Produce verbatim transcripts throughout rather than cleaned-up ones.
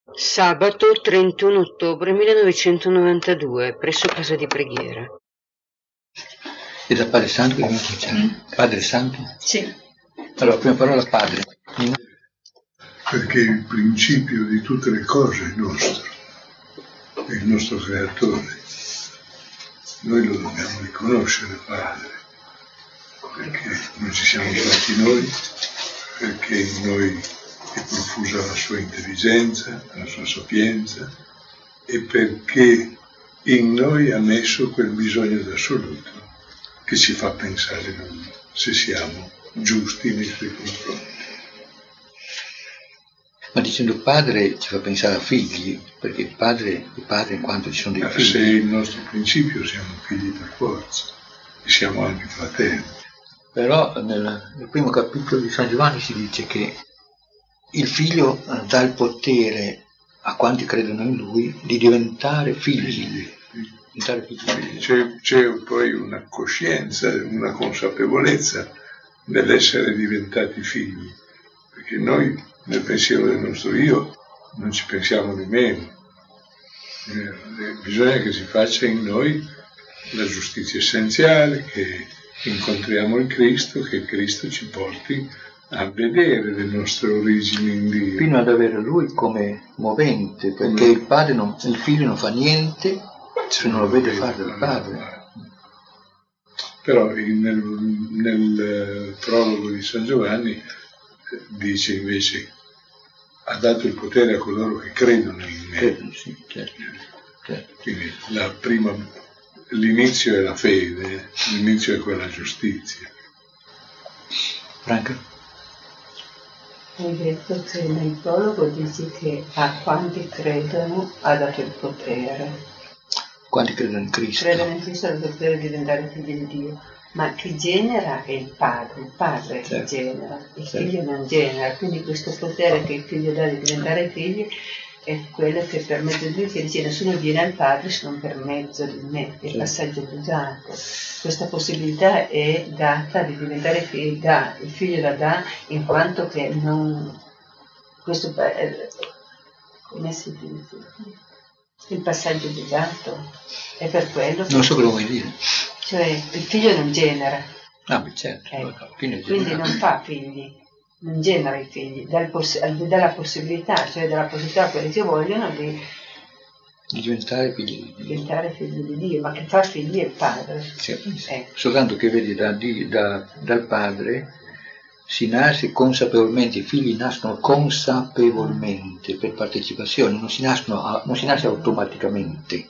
Sabato trentuno ottobre millenovecentonovantadue, presso casa di preghiera. E da Padre Santo che dobbiamo cominciare? Mm. Padre Santo? Sì. Allora, prima parola Padre. Perché il principio di tutte le cose è nostro, è il nostro creatore. Noi lo dobbiamo riconoscere, Padre, perché non ci siamo fatti noi, perché in noi è profusa la sua intelligenza, la sua sapienza, e perché in noi ha messo quel bisogno d'assoluto che ci fa pensare noi, se siamo giusti nei suoi confronti. Ma dicendo padre ci fa pensare a figli, perché il padre è padre in quanto ci sono dei figli. Se il nostro principio siamo figli per forza, e siamo anche fratelli. Però nel, nel primo capitolo di San Giovanni si dice che il figlio dà il potere a quanti credono in lui di diventare figli. Diventare figli. C'è, c'è poi una coscienza, una consapevolezza nell'essere diventati figli, perché noi nel pensiero del nostro io non ci pensiamo nemmeno. Eh, bisogna che si faccia in noi la giustizia essenziale, che incontriamo il Cristo, che il Cristo ci porti a vedere le nostre origini in Dio. Fino ad avere Lui come movente, perché come... il padre non, il figlio non fa niente se non lo vede fare dal padre. Però nel, nel prologo di San Giovanni dice invece: ha dato il potere a coloro che credono in me. Credono, sì, certo, certo. Quindi la prima, l'inizio è la fede, l'inizio è quella giustizia. Franca? Hai detto che nel prologo dici che a quanti credono ha dato il potere. Quanti credono in Cristo? Credono in Cristo ha dato il potere di diventare figli di Dio. Ma chi genera è il padre, il padre certo. che genera, il certo. figlio non genera, quindi questo potere che il figlio dà di diventare figli è quello che per mezzo di lui, che dice nessuno viene al padre se non per mezzo di me, è il certo. passaggio obbligatorio. Questa possibilità è data di diventare figli, da, il figlio la dà in quanto che non, questo, come si dice? Il passaggio obbligato, è per quello che... Non so cosa vuoi dire. Cioè, il figlio non genera. Ah, beh, certo. Ecco. Quindi non fa figli, non genera i figli, dà, poss- dà la possibilità, cioè dà la possibilità a quelli che vogliono di, di diventare figli di Dio. Diventare figli di Dio, ma che fa figli è il padre. Sì. Ecco. Soltanto che vedi da, da, dal padre si nasce consapevolmente, i figli nascono consapevolmente per partecipazione, non si, nascono a, non si nasce automaticamente.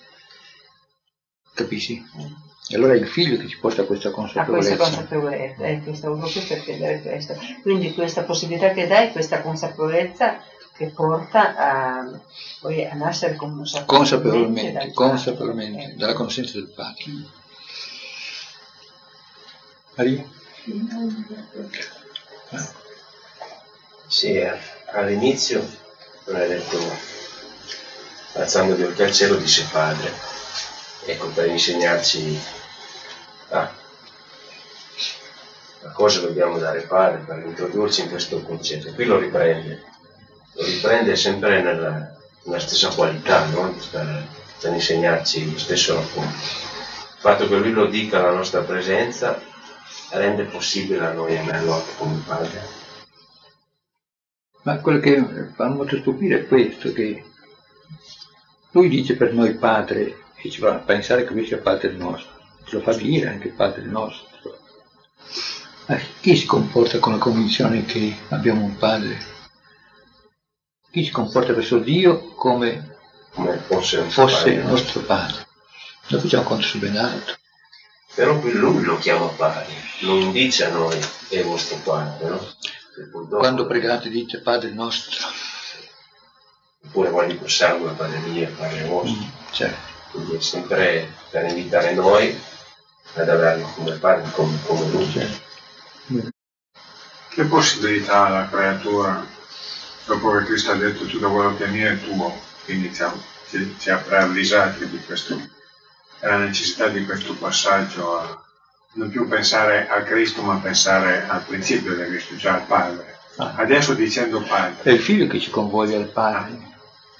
Capisci? Mm. E allora è il figlio che ci porta a questa consapevolezza. A questa consapevolezza, ecco, stavo proprio per chiedere questo. Quindi questa possibilità che dai, questa consapevolezza che porta a, poi a nascere consapevolmente. Consapevolmente, consapevolmente, ecco. Dalla conoscenza del Padre. Mm. Maria? Ah. Sì, all'inizio non hai detto, alzando gli occhi al cielo, dice Padre. Ecco, per insegnarci ah, a cosa dobbiamo dare Padre, per introdurci in questo concetto. Qui lo riprende, lo riprende sempre nella, nella stessa qualità, no? per, per insegnarci lo stesso racconto. Il fatto che lui lo dica alla nostra presenza rende possibile a noi averlo anche come Padre. Ma quello che fa molto stupire è questo, che lui dice per noi Padre, e ci fa pensare che lui sia Padre nostro, ce lo fa dire anche Padre nostro. Ma chi si comporta con la convinzione che abbiamo un Padre? Chi si comporta verso Dio come, come fosse, fosse il nostro Padre? Noi facciamo conto su ben altro. Però qui lui lo chiama Padre, non dice a noi è vostro Padre, no? Quando pregate dite Padre nostro. Oppure quando possiamo la Padre mia, Padre vostro. Mm, certo. Quindi è sempre per invitare noi ad averlo come Padre, come, come lui. Certo. Che possibilità ha la creatura, dopo che Cristo ha detto tutto quello che è mio è tuo, quindi ci ha, ci, ci ha preavvisati di questo, della necessità di questo passaggio a non più pensare a Cristo ma pensare al principio di Cristo, cioè al Padre. Ah. Adesso dicendo Padre. È il figlio che ci convoglia al Padre.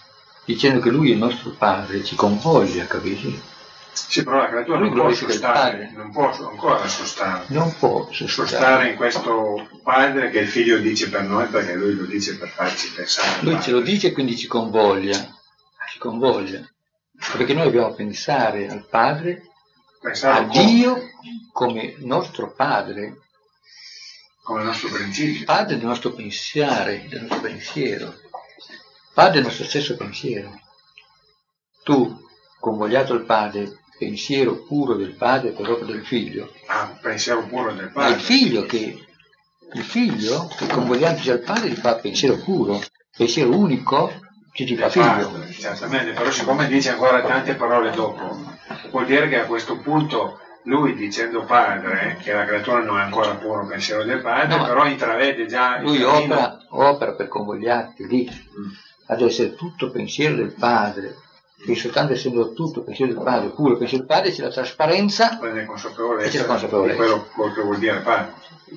dicendo che lui è il nostro padre, ci convoglia, capisci? Sì, però la creatura non può sostare, non può ancora sostare. Non può sostare. sostare in questo padre che il figlio dice per noi, perché lui lo dice per farci pensare. Lui ce lo dice e quindi ci convoglia, ci convoglia. Perché noi dobbiamo pensare al padre, Pensare a Dio come nostro padre. Come il nostro principio. Padre del nostro pensare, del nostro pensiero. Padre del nostro stesso pensiero. Tu, convogliato al padre, pensiero puro del padre per opera del figlio. Ah, pensiero puro del Ma padre. il figlio che, il figlio che convogliandosi al padre gli fa pensiero puro, pensiero unico, che ti fa figlio. Padre, certamente, però siccome dice ancora tante parole dopo, vuol dire che a questo punto lui dicendo padre, che la creatura non è ancora puro pensiero del padre, no, però intravede già il lui cammino. opera, opera per convogliarti lì, mm. ad essere tutto pensiero del padre, e soltanto essendo tutto pensiero del padre, puro pensiero del padre, c'è la trasparenza prende consapevolezza, e c'è la consapevolezza. Di quello, quello che vuol dire padre.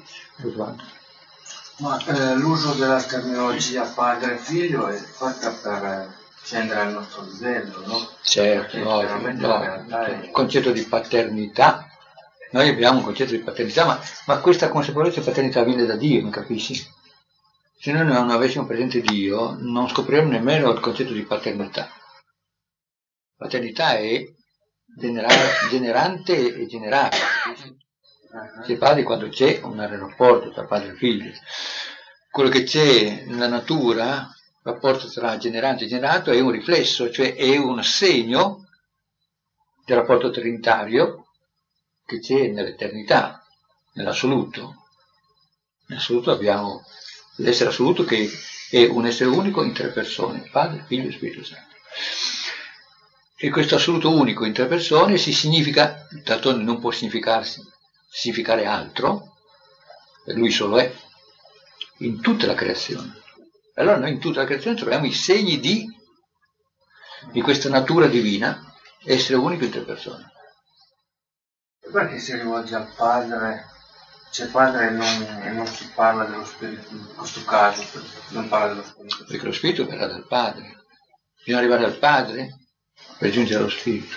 Ma eh, l'uso della terminologia padre e figlio è fatta per eh, scendere al nostro livello, no? Certo, no, no, il concetto di paternità, noi abbiamo un concetto di paternità, ma, ma questa consapevolezza di paternità viene da Dio, mi capisci? Se noi non avessimo presente Dio, non scopriremmo nemmeno il concetto di paternità. Paternità è genera- generante e generato. C'è padre quando c'è un rapporto tra padre e figlio. Quello che c'è nella natura, il rapporto tra generante e generato, è un riflesso, cioè è un segno del rapporto trinitario che c'è nell'eternità, nell'assoluto. Nell'assoluto abbiamo l'essere assoluto che è un essere unico in tre persone, Padre, Figlio e Spirito Santo. E questo assoluto unico in tre persone si significa, d'altronde non può significarsi, significare altro, e lui solo è, in tutta la creazione. Allora noi in tutta la creazione troviamo i segni di, di questa natura divina, essere unico in tre persone. Perché si rivolge al padre, c'è padre e non, e non si parla dello spirito, in questo caso non parla dello spirito. Perché lo spirito verrà dal padre, bisogna arrivare al padre per giungere allo spirito.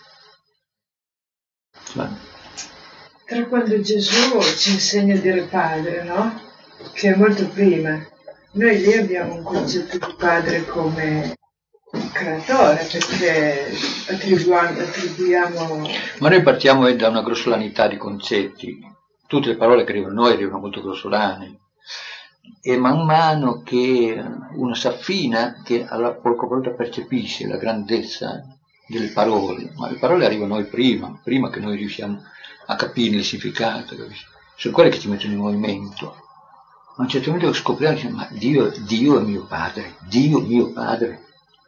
Ma... Tra quando Gesù ci insegna a dire padre, no? Che è molto prima. Noi lì abbiamo un concetto di padre come creatore, perché attribuiamo, attribuiamo... Ma noi partiamo da una grossolanità di concetti. Tutte le parole che arrivano a noi arrivano molto grossolane. E man mano che uno si affina, che alla poca volta percepisce la grandezza delle parole, ma le parole arrivano a noi prima, prima che noi riusciamo a capire il significato, capisci? Sono quelle che ci mettono in movimento. A un certo momento scopriamo, dice, ma Dio, Dio è mio padre, Dio mio padre.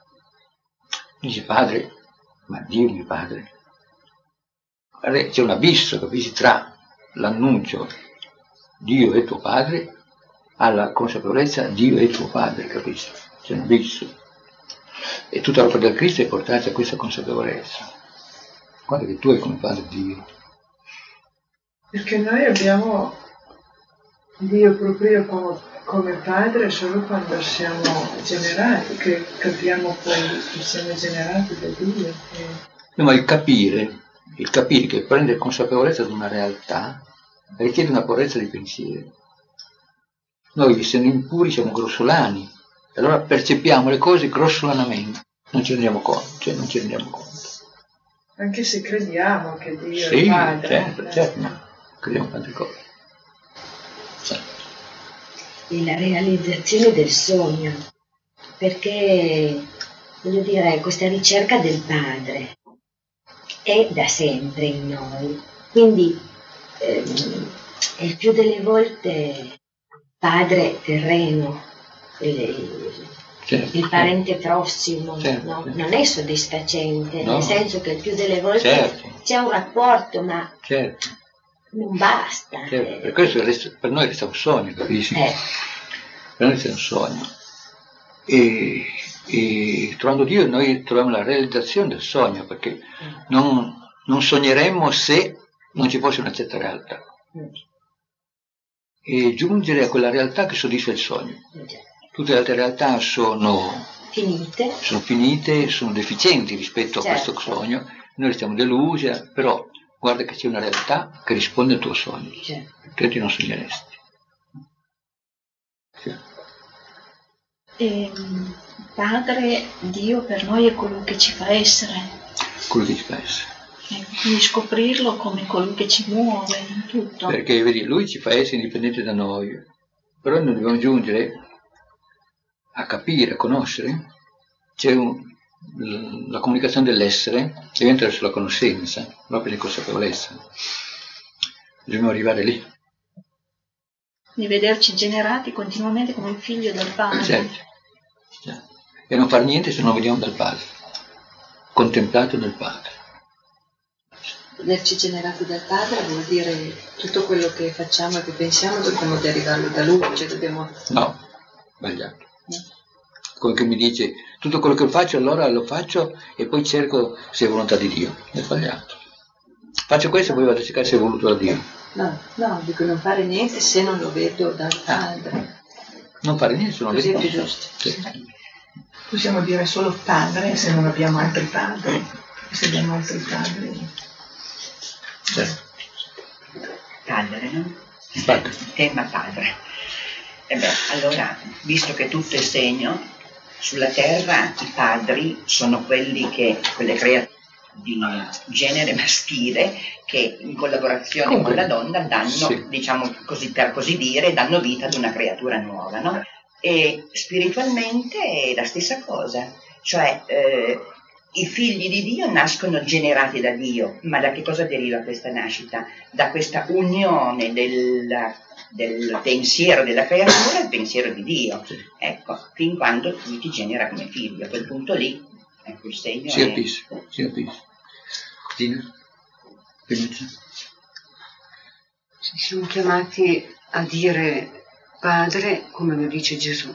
Dice padre, ma Dio è mio padre. C'è un abisso, capisci, tra l'annuncio Dio è tuo padre alla consapevolezza Dio è tuo padre, capisci? C'è un abisso. E tutta l'opera del Cristo è portata a questa consapevolezza. Guarda che tu hai come padre Dio. Perché noi abbiamo Dio proprio come, come padre solo quando siamo generati, che capiamo poi che siamo generati da Dio. Che... No, ma il capire, il capire che prende consapevolezza di una realtà richiede una purezza di pensiero. Noi, essendo impuri, siamo grossolani, e allora percepiamo le cose grossolanamente, non ci rendiamo conto, cioè non ci rendiamo conto. Anche se crediamo che Dio sì, è padre. Certo, eh. certo, no. Crediamo tante cose. Certo. E la realizzazione del sogno, perché, voglio dire, questa ricerca del padre è da sempre in noi, quindi ehm, è il più delle volte padre terreno, il, certo, il parente prossimo, certo, no? certo. Non è soddisfacente, No. nel senso che il più delle volte certo. c'è un rapporto, ma certo. non basta. certo. Per questo resta, per noi resta un sogno, capisci? Eh. Per noi resta un sogno. E, e trovando Dio noi troviamo la realizzazione del sogno, perché non, non sogneremmo se non ci fosse una certa realtà. E giungere a quella realtà che soddisfa il sogno. Tutte le altre realtà sono Finite. sono finite, sono deficienti rispetto a Certo. questo sogno, noi restiamo delusi, però guarda che c'è una realtà che risponde al tuo sogno, Certo. altrimenti non sogneresti. Sì. E, Padre, Dio per noi è colui che ci fa essere. Quello che ci fa essere. E quindi scoprirlo come colui che ci muove in tutto. Perché vedi, lui ci fa essere indipendente da noi, però noi dobbiamo giungere a capire, a conoscere. C'è un, la comunicazione dell'essere che viene attraverso la conoscenza, proprio la consapevolezza. Dobbiamo arrivare lì. Di vederci generati continuamente come il figlio del Padre. Certo. Certo. E non fare niente se non veniamo dal Padre, contemplato dal Padre. Vederci generati dal Padre vuol dire tutto quello che facciamo e che pensiamo dobbiamo derivarlo da Lui, cioè dobbiamo... No, sbagliato. Quello che mi dice, tutto quello che faccio allora lo faccio e poi cerco se è volontà di Dio. È sbagliato. Faccio questo e poi vado a cercare se è voluto da Dio. No, no, dico non fare niente se non lo vedo dal Padre. Non fare niente se non Così lo è vedo. più giusto. Sì. Possiamo dire solo padre se non abbiamo altri padri. Se abbiamo altri padri. Certo. Padre, no? Padre. Tema padre. E beh, allora, visto che tutto è segno, sulla terra i padri sono quelli che, quelle creature di genere maschile che in collaborazione Comunque, con la donna danno, sì. diciamo così per così dire, danno vita ad una creatura nuova, no? E spiritualmente è la stessa cosa, cioè eh, i figli di Dio nascono generati da Dio, ma da che cosa deriva questa nascita? Da questa unione del, del pensiero della creatura al pensiero di Dio, ecco, fin quando lui ti genera come figlio, a quel punto lì, ecco il segno Si è... capisce, si capisce. Tina? Pensa? Siamo chiamati a dire Padre come lo dice Gesù.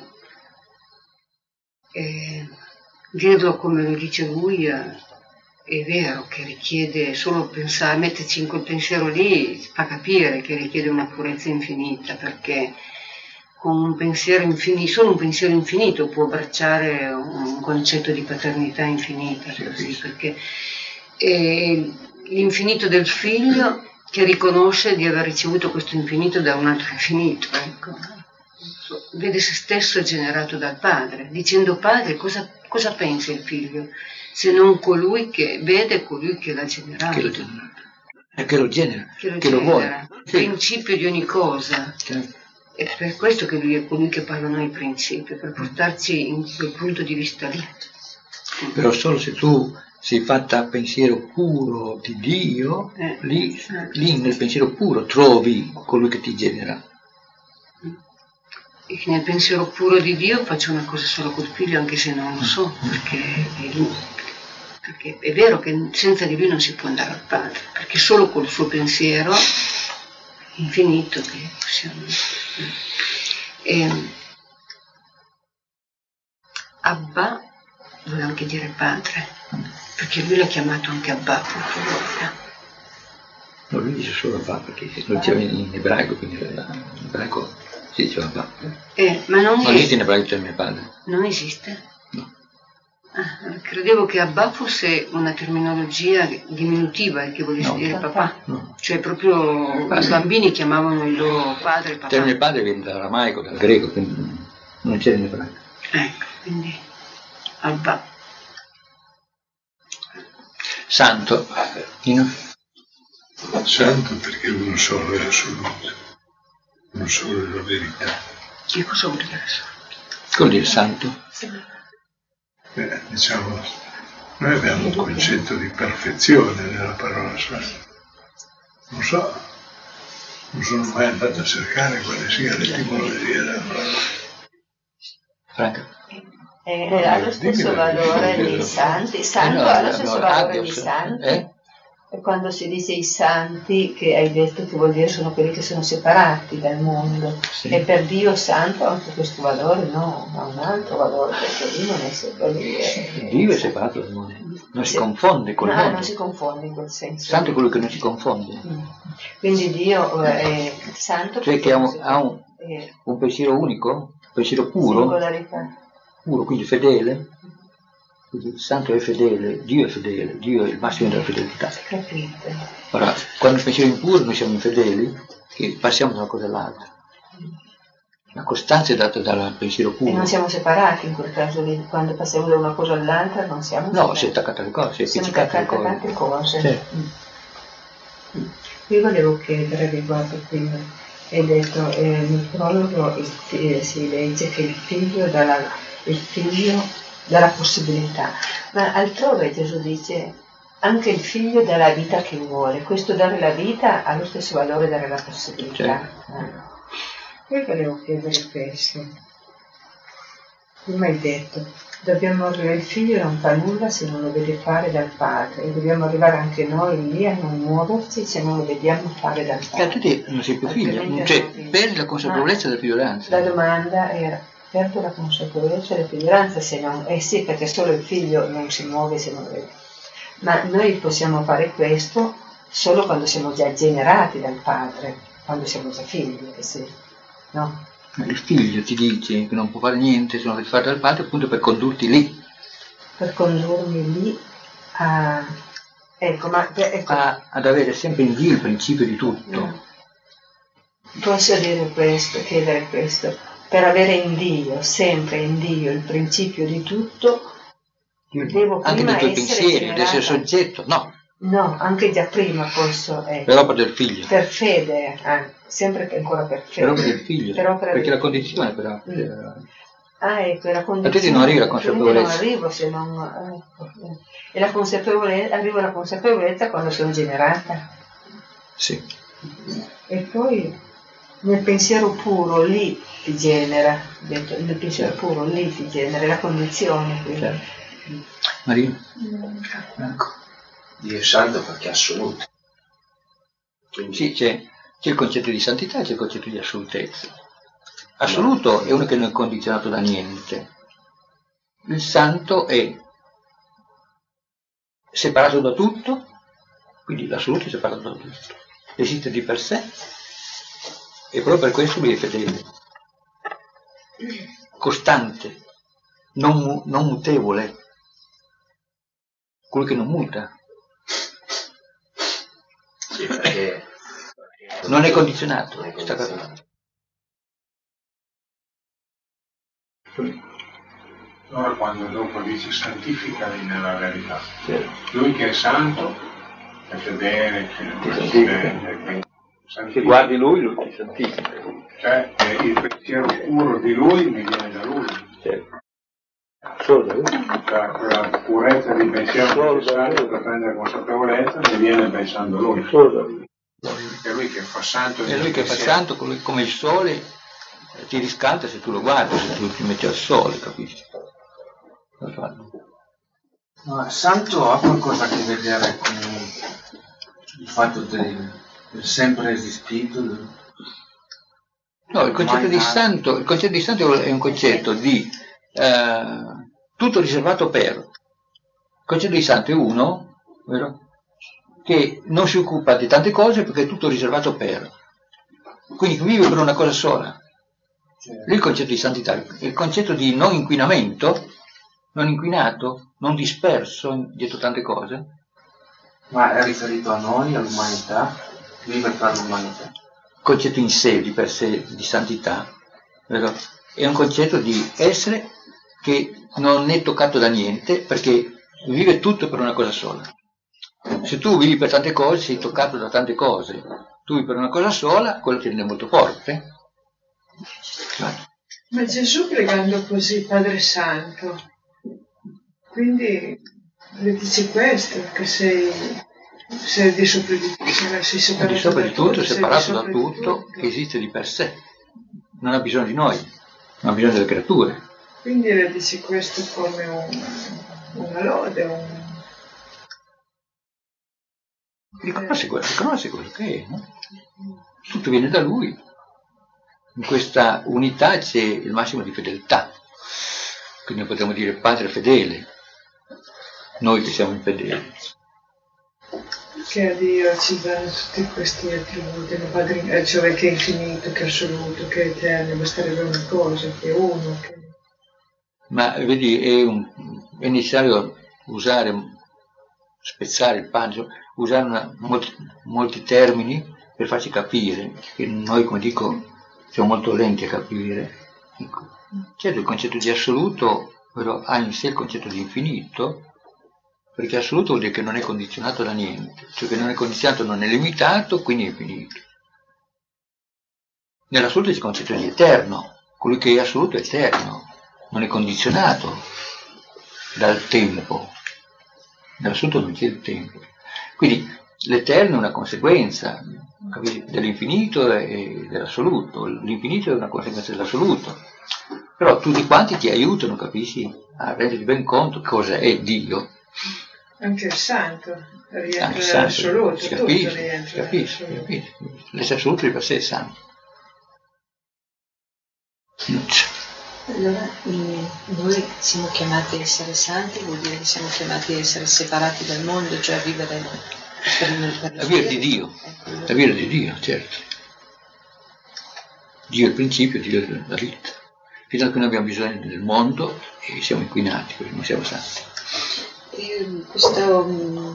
E dirlo come lo dice lui è, è vero che richiede solo pensare, metterci in quel pensiero lì fa capire che richiede una purezza infinita, perché con un pensiero infinito, solo un pensiero infinito può abbracciare un concetto di paternità infinita, così, perché è l'infinito del figlio che riconosce di aver ricevuto questo infinito da un altro infinito, ecco. Vede se stesso generato dal padre, dicendo padre cosa, cosa pensa il figlio, se non colui che vede colui che l'ha generato. Che lo genera. E che lo genera, Che lo, che lo vuole. genera, Sì. principio di ogni cosa. Certo. È per questo che lui è colui che parla a noi principio, per portarci in quel punto di vista lì. Però solo se tu sei fatta a pensiero puro di Dio, Eh. lì, lì nel pensiero puro trovi colui che ti genera. E che nel pensiero puro di Dio faccio una cosa solo col figlio, anche se non lo so, perché è lui. Perché è vero che senza di lui non si può andare al Padre, perché solo col suo pensiero infinito che possiamo... E, Abba vuole anche dire padre, perché lui l'ha chiamato anche Abba qualche volta. No, lui dice solo Abba, perché lo diceva in ebraico, quindi in ebraico si diceva Abba. Eh, ma non, Non esiste in ebraico il mio padre. non esiste? No. Ah, credevo che Abba fosse una terminologia diminutiva, che volesse No. dire papà. No. Cioè proprio i bambini chiamavano il loro padre Il papà. termine padre viene dall'aramaico, dal greco, quindi non c'è in ebraico. Ecco, quindi Abba. Santo. Ino? Santo perché uno solo è assoluto, uno solo è la verità. Che cosa vuol dire adesso? Cosa vuol dire santo? Beh, diciamo, noi abbiamo un concetto di perfezione nella parola santo. Non so, non sono mai andato a cercare quale sia l'etimologia della parola. Franca? Eh, ha lo stesso Dimmi, valore dimmi, di santi, santo Eh no, ha lo no, stesso no, valore ah, di Dio, santi. eh? E quando si dice i santi, che hai detto che vuol dire sono quelli che sono separati dal mondo. Sì. E per Dio santo ha anche questo valore? No, ha un altro valore, perché Dio non è separato. Dio è separato dal mondo, non si confonde col No, mondo. non si confonde in quel senso. Santo è quello che non si confonde, Mm. Quindi Dio è santo cioè perché che ha non un, si ha un, eh, un pensiero unico, un pensiero puro, singolarità. puro, quindi fedele, quindi il santo è fedele, Dio è fedele, Dio è il massimo della fedeltà. Capite? Ora, quando il pensiero è impuro noi siamo infedeli, che passiamo da una cosa all'altra. La costanza è data dal pensiero puro. E non siamo separati in quel caso lì, quando passiamo da una cosa all'altra non siamo separati. No, si è attaccata alle cose, si è siamo appiccicata alle attaccati cose. a tante cose. Sì. Mm. Io volevo chiedere riguardo prima, hai detto eh, nel prologo il, eh, si legge che il figlio dà la, il figlio dà la possibilità, ma altrove Gesù dice anche il figlio dà la vita che vuole, questo dare la vita ha lo stesso valore dare la possibilità. Sì. Eh. Io volevo chiedere questo. Prima hai detto, dobbiamo arrivare, il figlio non fa nulla se non lo vede fare dal padre, e dobbiamo arrivare anche noi lì a non muoverci se non lo vediamo fare dal padre. E a tutti non sei più figlio, cioè perdi la consapevolezza della figliolanza. La domanda era, perdo la consapevolezza della figliolanza se non, eh sì, perché solo il figlio non si muove se non lo vede. Ma noi possiamo fare questo solo quando siamo già generati dal padre, quando siamo già figli, eh sì. No. Il figlio ti dice che non può fare niente se non vedi fare dal padre appunto per condurti lì. Per condurmi lì a... Ecco, ma... Ecco. A, ad avere sempre in Dio il principio di tutto. No. Posso dire questo, chiedere questo. Per avere in Dio, sempre in Dio, il principio di tutto, devo prima anche dei tuoi essere pensieri, generata. di essere soggetto, no. No, anche già prima posso... Ecco. Per opera del figlio. Per fede, eh, sempre che ancora per fede. Per opera del figlio, per opera perché del... la condizione per... Mm. Ah, ecco, la condizione... A te non arriva la consapevolezza. Non arrivo se non... Ecco. E la consapevolezza, arriva la consapevolezza quando sono generata. Sì. E poi nel pensiero puro lì ti genera, detto, nel pensiero certo. puro lì ti genera la condizione. Certo. Marina? Mm. Ecco. Dio è santo perché è assoluto. Quindi... Sì, c'è, c'è il concetto di santità e c'è il concetto di assolutezza. Assoluto è uno che non è condizionato da niente. Il santo è separato da tutto, quindi l'assoluto è separato da tutto. Esiste di per sé e proprio per questo lui è fedele, costante, non, non mutevole, quello che non muta. Sì, perché non è condizionato. Non è condizionato. Allora quando dopo dice santificali nella verità, sì. Lui che è santo è fedele, che se guardi lui, lui ti santifica. Cioè il pensiero puro di lui mi viene da lui. Sì. Solo da lui. Cioè quella purezza di pensiero necessaria per prendere consapevolezza mi viene pensando lui. Solo da lui. È lui che fa santo. È lui che fa santo come il sole, ti riscalda se tu lo guardi, se tu ti metti al sole, capisci? No, santo ha qualcosa a che vedere con il fatto del, del sempre esistito? Del... No, il concetto di santo, il concetto di santo è un concetto di eh, tutto riservato per. Il concetto di santo è uno, vero? Che non si occupa di tante cose perché è tutto riservato per. Quindi vive per una cosa sola. Lì il concetto di santità, il concetto di non inquinamento, non inquinato, non disperso dietro tante cose. Ma è riferito a noi, all'umanità? Vive per l'umanità? Il concetto in sé, di per sé, di santità, vero? È un concetto di essere che non è toccato da niente perché vive tutto per una cosa sola. Se tu vivi per tante cose, sei toccato da tante cose. Tu vivi per una cosa sola, quello ti rende molto forte. Ma Gesù pregando così, Padre Santo, quindi le dice questo, che sei, sei di sopra di tutto, sei separato di sopra da di tutto, tutto, separato da di tutto, tutto, che esiste di per sé. Non ha bisogno di noi, non ha bisogno delle creature. Quindi le dice questo come un, una lode, un... Riconosce quello, riconosce quello che è, no? Tutto viene da lui. In questa unità c'è il massimo di fedeltà. Quindi potremmo dire padre fedele, noi che siamo infedeli. Che a Dio ci danno tutti questi attributi, no? Padre, cioè che è infinito, che è assoluto, che è eterno, basterebbe una cosa, che è uno, che... Ma vedi, è, un, è necessario usare, spezzare il pane, usare una, molti, molti termini per farci capire, che noi, come dico, siamo molto lenti a capire. Ecco. Certo, il concetto di assoluto però ha in sé il concetto di infinito, perché assoluto vuol dire che non è condizionato da niente, cioè che non è condizionato, non è limitato, quindi è infinito. Nell'assoluto c'è il concetto di eterno, colui che è assoluto è eterno, non è condizionato dal tempo. Nell'assoluto non c'è il tempo. Quindi l'eterno è una conseguenza dell'infinito e dell'assoluto, l'infinito è una conseguenza dell'assoluto. Però tutti quanti ti aiutano, capisci, a renderti ben conto cosa è Dio. Anche il santo rientra Anche il santo, nell'assoluto, si tutto capisce, rientra si capisce, si capisce. L'essere assoluto di per sé è santo. Allora, eh, noi siamo chiamati a essere santi, vuol dire che siamo chiamati a essere separati dal mondo, cioè a vivere per, per la vita di Dio, la vita di Dio, certo. Dio è il principio, Dio è la vita. Fino a che noi abbiamo bisogno del mondo e siamo inquinati, perché non siamo santi. E questo,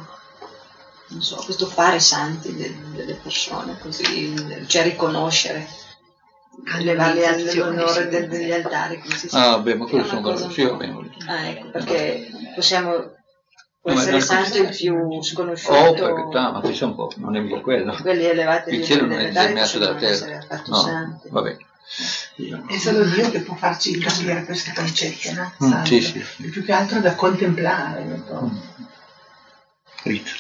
non so, questo fare santi de, delle persone, così, cioè riconoscere, elevare all'onore de, degli altari, come si dice. Ah, beh, ma quello sono cose, sì, va bene. Ah, ecco, perché possiamo può No, essere ma- santo il più sconosciuto. Oh, perché ah, ma pensa un po', non è mica quello. Quelli elevati Il di cielo non è elementari disegnato possono dalla essere terra. affatto No, santi. vabbè. È solo Dio che può farci capire questo concetto, no? Mm, Santo. sì, sì. È più che altro da contemplare. un po'. Rita.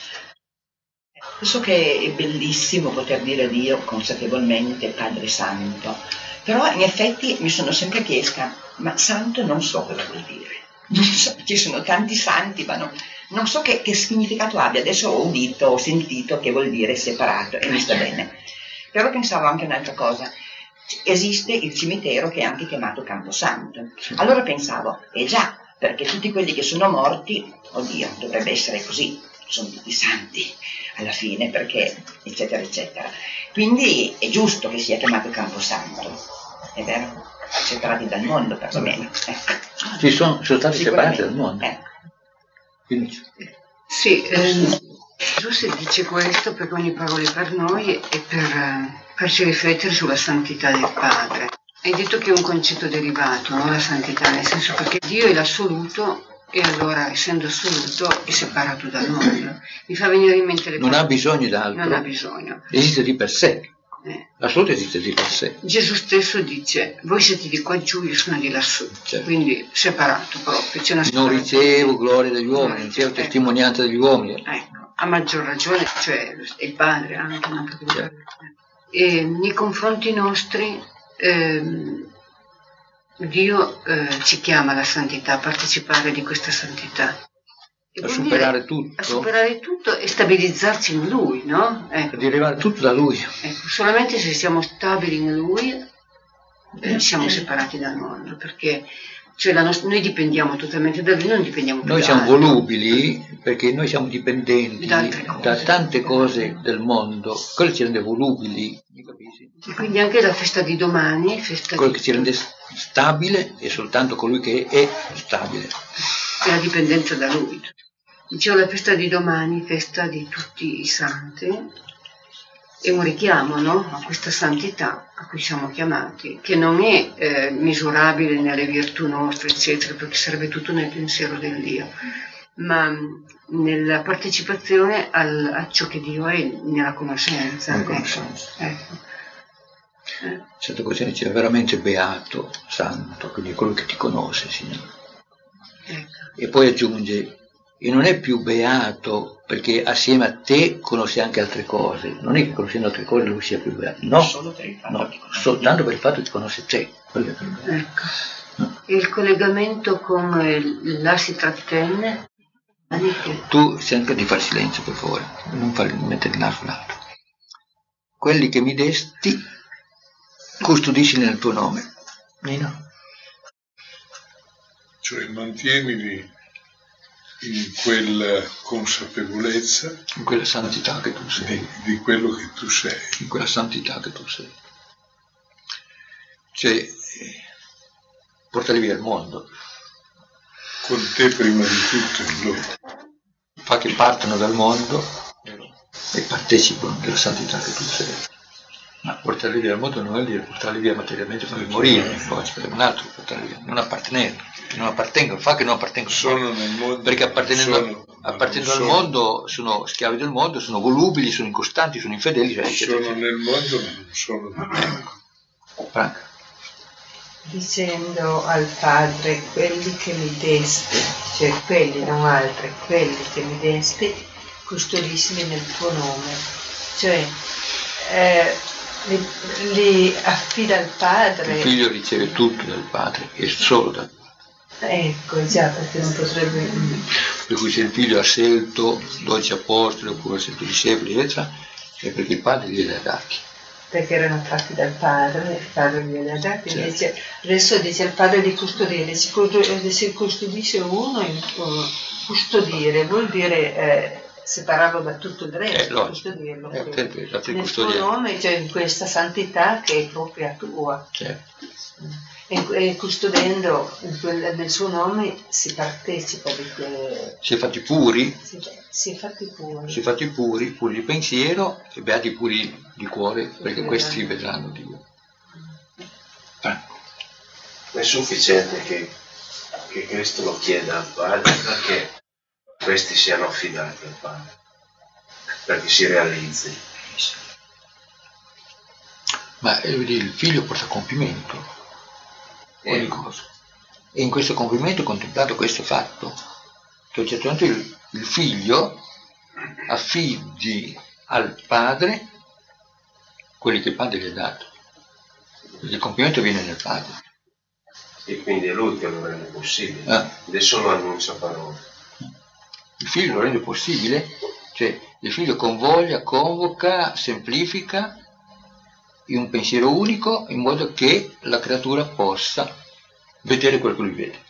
So che è bellissimo poter dire a Dio consapevolmente Padre Santo, però in effetti mi sono sempre chiesta, ma santo non so cosa vuol dire. Non so, ci sono tanti santi, ma non, non so che, che significato abbia. Adesso ho udito, ho sentito che vuol dire separato e mi sta bene. Però pensavo anche un'altra cosa. Esiste il cimitero che è anche chiamato Camposanto. Allora pensavo, eh già, perché tutti quelli che sono morti, oddio, dovrebbe essere così, sono tutti santi alla fine, perché eccetera eccetera. Quindi è giusto che sia chiamato Camposanto, è vero? Separati dal mondo perlomeno. Ecco. Ci sono, sono stati separati Sicuramente. dal mondo. Ecco. Quindi, Sì, eh, Gesù si dice questo perché ogni parola è per noi e per eh, farci riflettere sulla santità del Padre. Hai detto che è un concetto derivato, no? La santità, nel senso perché Dio è l'assoluto e allora, essendo assoluto, è separato dal mondo. Mi fa venire in mente le non parole. ha bisogno d'altro, Non ha bisogno. esiste di per sé. Eh. L'assoluto esiste di per sé. Gesù stesso dice, voi siete di qua giù, io sono di lassù. Certo. Quindi separato proprio. C'è una Non separazione. ricevo gloria dagli uomini, non ricevo Ecco. testimonianza dagli uomini. Ecco, a maggior ragione, cioè è il padre anche, no? Perché- Certo. E nei confronti nostri ehm, Dio eh, ci chiama alla santità, a partecipare di questa santità. E A vuol superare dire, tutto. A superare tutto e stabilizzarci in Lui, no? Ecco. di arrivare tutto da Lui. Ecco, solamente se siamo stabili in Lui eh, siamo separati dal mondo, perché cioè, la nost- noi dipendiamo totalmente da Lui, non dipendiamo più Noi da siamo altri. volubili perché noi siamo dipendenti Da altre cose. da tante cose del mondo, quello ci rende volubili, mi capisci? E quindi anche la festa di domani, festa Quello di- che ci rende stabile è soltanto colui che è stabile. è la dipendenza da Lui. Dicevo, la festa di domani, festa di tutti i santi, è un richiamo, no? A questa santità a cui siamo chiamati, che non è eh, misurabile nelle virtù nostre, eccetera, perché sarebbe tutto nel pensiero del Dio, ma mh, nella partecipazione al- a ciò che Dio è, nella conoscenza. Nella ecco. conoscenza. Ecco. Eh, Certo così dice veramente beato, santo, quindi è quello che ti conosce, Signore. ecco. E poi aggiunge, e non è più beato perché assieme a te conosce anche altre cose, non è che conoscendo altre cose lui sia più beato, no, Solo per il fatto no, che conosci soltanto per il fatto che conosce te. Quello è più beato. Ecco. E il collegamento con eh, la si trattenne, anche- Tu cerca di fare silenzio per favore, non far mettere il naso l'altro. Quelli che mi desti, custodisci nel tuo nome. Nino? Cioè mantienili in quella consapevolezza In quella santità che tu di, sei, di quello che tu sei. in quella santità che tu sei. Cioè, eh, portali via il mondo, Con te prima di tutto e loro. Fa che partono dal mondo e partecipano della santità che tu sei. Ma portarli via dal mondo non vuol dire portarli via materialmente, farli morire, poi c'è un altro portarli via, non appartenere, che non appartengono, fa che non appartengono. Sono nel mondo. Perché appartenendo, sono, appartenendo al sono, mondo sono schiavi del mondo, sono volubili, sono incostanti, sono infedeli. Cioè, sono eccetera. Nel mondo ma non sono nel mondo. Franca. Dicendo al Padre, quelli che mi deste, cioè quelli, non altri, quelli che mi deste, custodissimi nel tuo nome. Cioè, eh, li, li affida al Padre. Il figlio riceve tutto dal Padre e solo dal Padre. Ecco, già, perché non potrebbe... Per cui se il figlio ha scelto dodici apostoli oppure ha scelto discepoli, eccetera, è perché il Padre glieli ha dati. Perché erano fatti dal Padre, il Padre glieli ha dati, Certo. invece adesso dice al Padre di custodire, si, si custodisce uno, custodire vuol dire eh, separarlo da tutto il resto, Eh, custodirlo. Eh, per- per- per Nel custodire. tuo nome, cioè in questa santità che è propria tua. Certo. E, e custodendo in quel- nel suo nome si partecipa di que... Si è fatti puri, si, si è fatti puri. si è fatti puri, puri di pensiero e beati puri di cuore, perché questi vedranno Dio. Franco. È sufficiente che, che Cristo lo chieda al Padre perché questi siano affidati al Padre, perché si realizzi. Ma eh, vedi, il figlio porta a compimento ogni cosa. E in questo compimento è contemplato questo fatto, che a un certo punto il, il figlio affidi al padre quelli che il padre gli ha dato. Il compimento viene nel padre. E quindi è lui che lo rende possibile. Ah. Adesso lo annuncia a parole. Il figlio lo rende possibile, cioè il figlio convoglia, convoca, semplifica in un pensiero unico in modo che la creatura possa vedere quello che lui vede.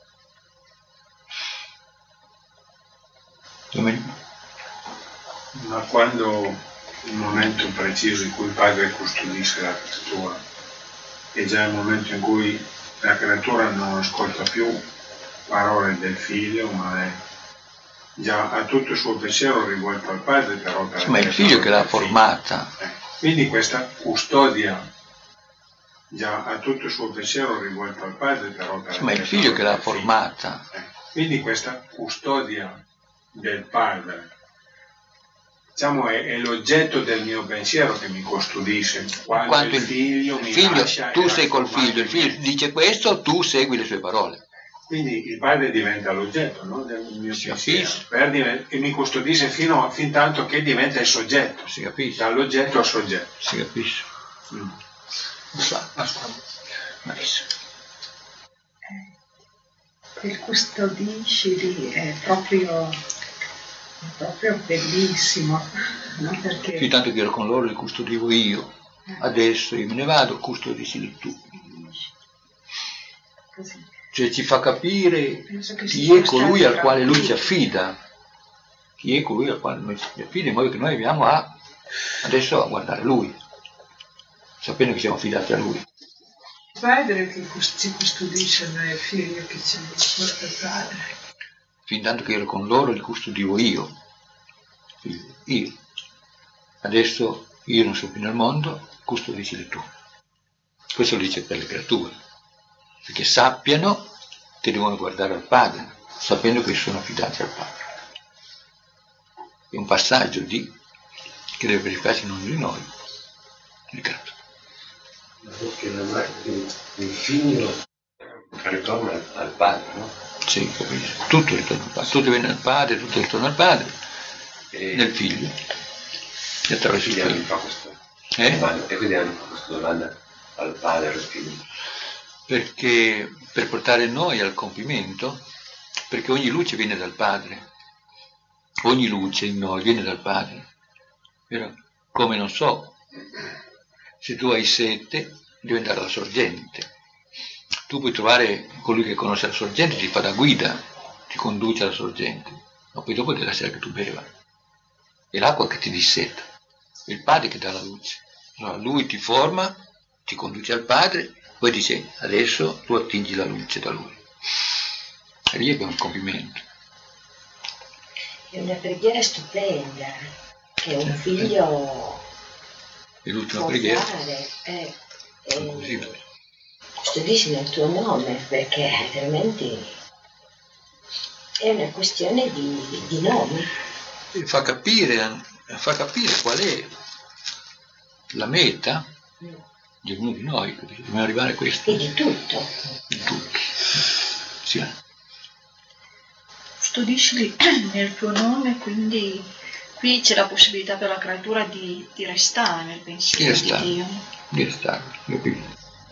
Ma quando il momento preciso in cui il padre custodisce la creatura è già il momento in cui la creatura non ascolta più parole del figlio, ma è già ha tutto il suo pensiero rivolto al padre, però per Ma è il figlio che l'ha formata. Eh, Quindi questa custodia già ha tutto il suo pensiero rivolto al padre, però per Ma è il figlio che l'ha formata. Eh, Quindi questa custodia del padre, diciamo, è, è l'oggetto del mio pensiero che mi custodisce. Quando, Quando il figlio mi figlio, lascia tu e sei col lascia figlio, il figlio dice questo, tu segui le sue parole. Quindi il padre diventa l'oggetto, no, del mio Si pensiero, capisce. per diven- e mi custodisce fino, fin tanto che diventa il soggetto, Si capisce, dall'oggetto al soggetto. si capisce. Mm. Malissimo. Il custodisci lì è proprio, è proprio bellissimo, no? Perché Fin tanto che ero con loro li custodivo io, adesso io me ne vado, custodisci tu. così. Cioè ci fa capire Penso che si chi sia è colui stati al quale lui ci tranquilli. affida, chi è colui al quale noi ci affida, in modo che noi abbiamo a, adesso a guardare lui, sapendo che siamo affidati a lui. Il padre che cus- ci custodisce non è il figlio che ci porta il padre. Fin tanto che ero con loro li custodivo io, io. Adesso io non sono più nel mondo, custodisci tu. Questo lo dice per le creature, perché sappiano che devono guardare al Padre, sapendo che sono affidati al Padre. È un passaggio di, che deve verificarsi in ognuno di noi, nel creato. Perché il, il figlio ritorna al, al padre, no? Sì, capisci? Tutto ritorna al Padre, tutto viene al Padre, tutto ritorna al Padre, E nel Figlio, e attraverso il quindi hanno Figlio. fa questo, Eh? e quindi hanno fa questa domanda al padre e al figlio. Perché per portare noi al compimento, perché ogni luce viene dal Padre, ogni luce in noi viene dal Padre, vero? Come non so, se tu hai sete devi andare alla sorgente, tu puoi trovare colui che conosce la sorgente, ti fa da guida, ti conduce alla sorgente, ma poi dopo devi lasciare che tu beva, è l'acqua che ti disseta, è il Padre che dà la luce, allora lui ti forma, ti conduce al Padre, poi dice adesso tu attingi la luce da lui. E lì abbiamo un compimento. È una preghiera stupenda che un figlio E l'ultima può preghiera. fare. Eh, eh, Così. custodisci nel tuo nome, perché altrimenti è una questione di, di nome. E fa capire, fa capire qual è la meta di ognuno di noi, perché dobbiamo arrivare a questo. E di tutto. Di tutto. Sì. Custodiscili nel tuo nome, quindi qui c'è la possibilità per la creatura di, di restare nel Di pensiero restare, di Dio. di restare, capito?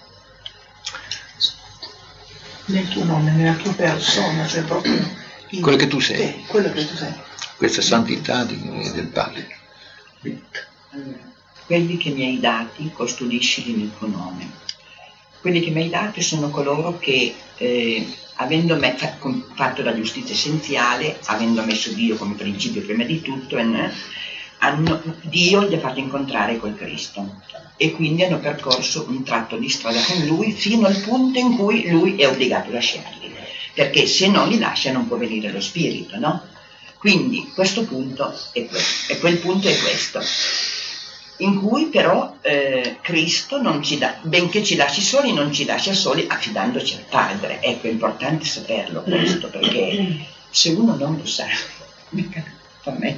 Nel tuo nome, nella tua persona, cioè proprio in Quello che tu sei. te, quello che tu sei. Questa santità di- del Padre. Allora, quelli che mi hai dati, custodiscili nel tuo nome. Quelli che mi hai dati sono coloro che, eh, avendo me- fa- com- fatto la giustizia essenziale, avendo messo Dio come principio prima di tutto, eh, hanno, Dio li ha fatto incontrare col Cristo e quindi hanno percorso un tratto di strada con Lui fino al punto in cui Lui è obbligato a lasciarli, perché se non li lascia non può venire lo Spirito, no? Quindi questo punto è questo, e quel punto è questo, in cui però eh, Cristo non ci dà, benché ci lasci soli, non ci lascia soli affidandoci al Padre. Ecco, è importante saperlo questo, perché se uno non lo sa, mica fa me.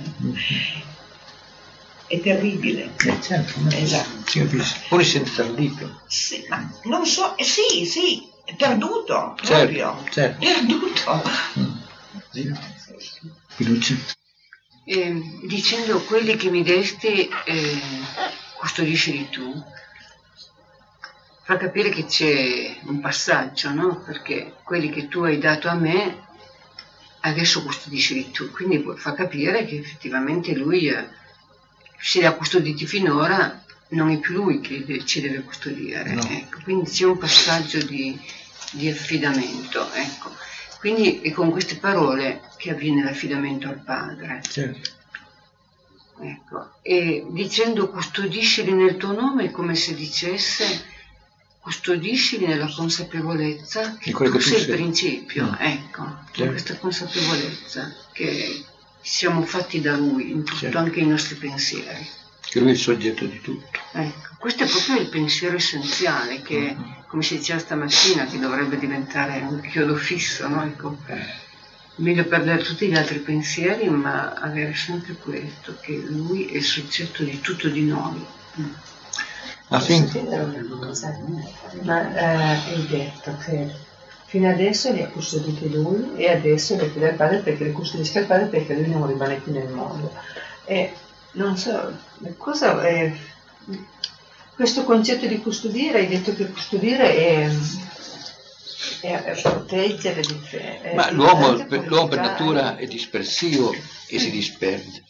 È terribile. Eh, certo, no? Esatto. Si capisce. Pure sente tradito. Sì, ma non so, eh, sì, sì, è perduto, Certo, proprio, certo. perduto. Fiducia. Eh, dicendo quelli che mi desti, eh, custodiscili tu, fa capire che c'è un passaggio, no? Perché quelli che tu hai dato a me, adesso custodiscili tu, quindi fa capire che effettivamente lui, eh, se li ha custoditi finora, non è più lui che de- ci deve custodire, No. ecco. Quindi c'è un passaggio di, di affidamento, ecco. Quindi è con queste parole che avviene l'affidamento al Padre. Certo. Ecco. E dicendo custodiscili nel tuo nome è come se dicesse custodiscili nella consapevolezza che Di quello tu che tu sei il sei. principio, Mm. ecco, Certo. con questa consapevolezza che siamo fatti da Lui in tutto, Certo. anche i nostri pensieri. Che lui è il soggetto di tutto. Ecco, questo è proprio il pensiero essenziale che, come si diceva stamattina, che dovrebbe diventare un chiodo fisso, no? Ecco, meglio perdere tutti gli altri pensieri, ma avere sempre questo, che lui è il soggetto di tutto di noi. Mm. Ma Posso fin- chiedere una cosa? Ma eh, hai detto che fino adesso li ha custoditi lui e adesso li affida al padre perché li custodisca il padre perché lui non rimane più nel mondo. E non so, cosa è questo concetto di custodire? Hai detto che custodire è, è, è proteggere, dif- Ma è l'uomo, anche per, l'uomo per purificare. natura è dispersivo e si disperde.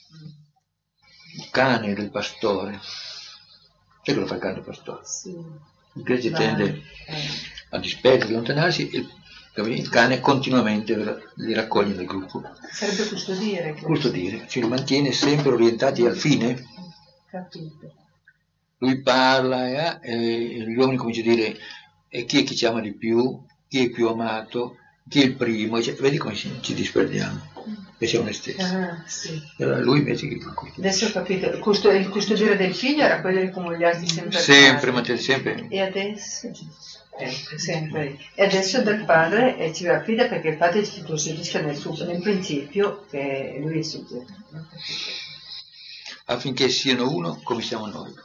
Il cane del pastore. Sai cosa fa il cane del pastore? Sì. Invece Ma- tende eh. a disperdersi, allontanarsi, e il cane continuamente li raccoglie nel gruppo. Sarebbe custodire. che- Custodire, ci mantiene sempre orientati al fine. Capito. Lui parla eh, e gli uomini cominciano a dire e chi è che ci ama di più, chi è più amato, chi è il primo, cioè, vedi come ci, ci disperdiamo e siamo noi stessi. Ah, sì. E allora lui invece che custodire. Adesso ho capito, il, custo- il custodire del figlio era quello di convogliarsi sempre al Sempre, padre. mantiene sempre. E adesso, ecco, sempre lì. E adesso dal padre e ci affida perché il padre ci custodisce nel, suo, nel principio che lui è il soggetto. Affinché siano uno come siamo noi.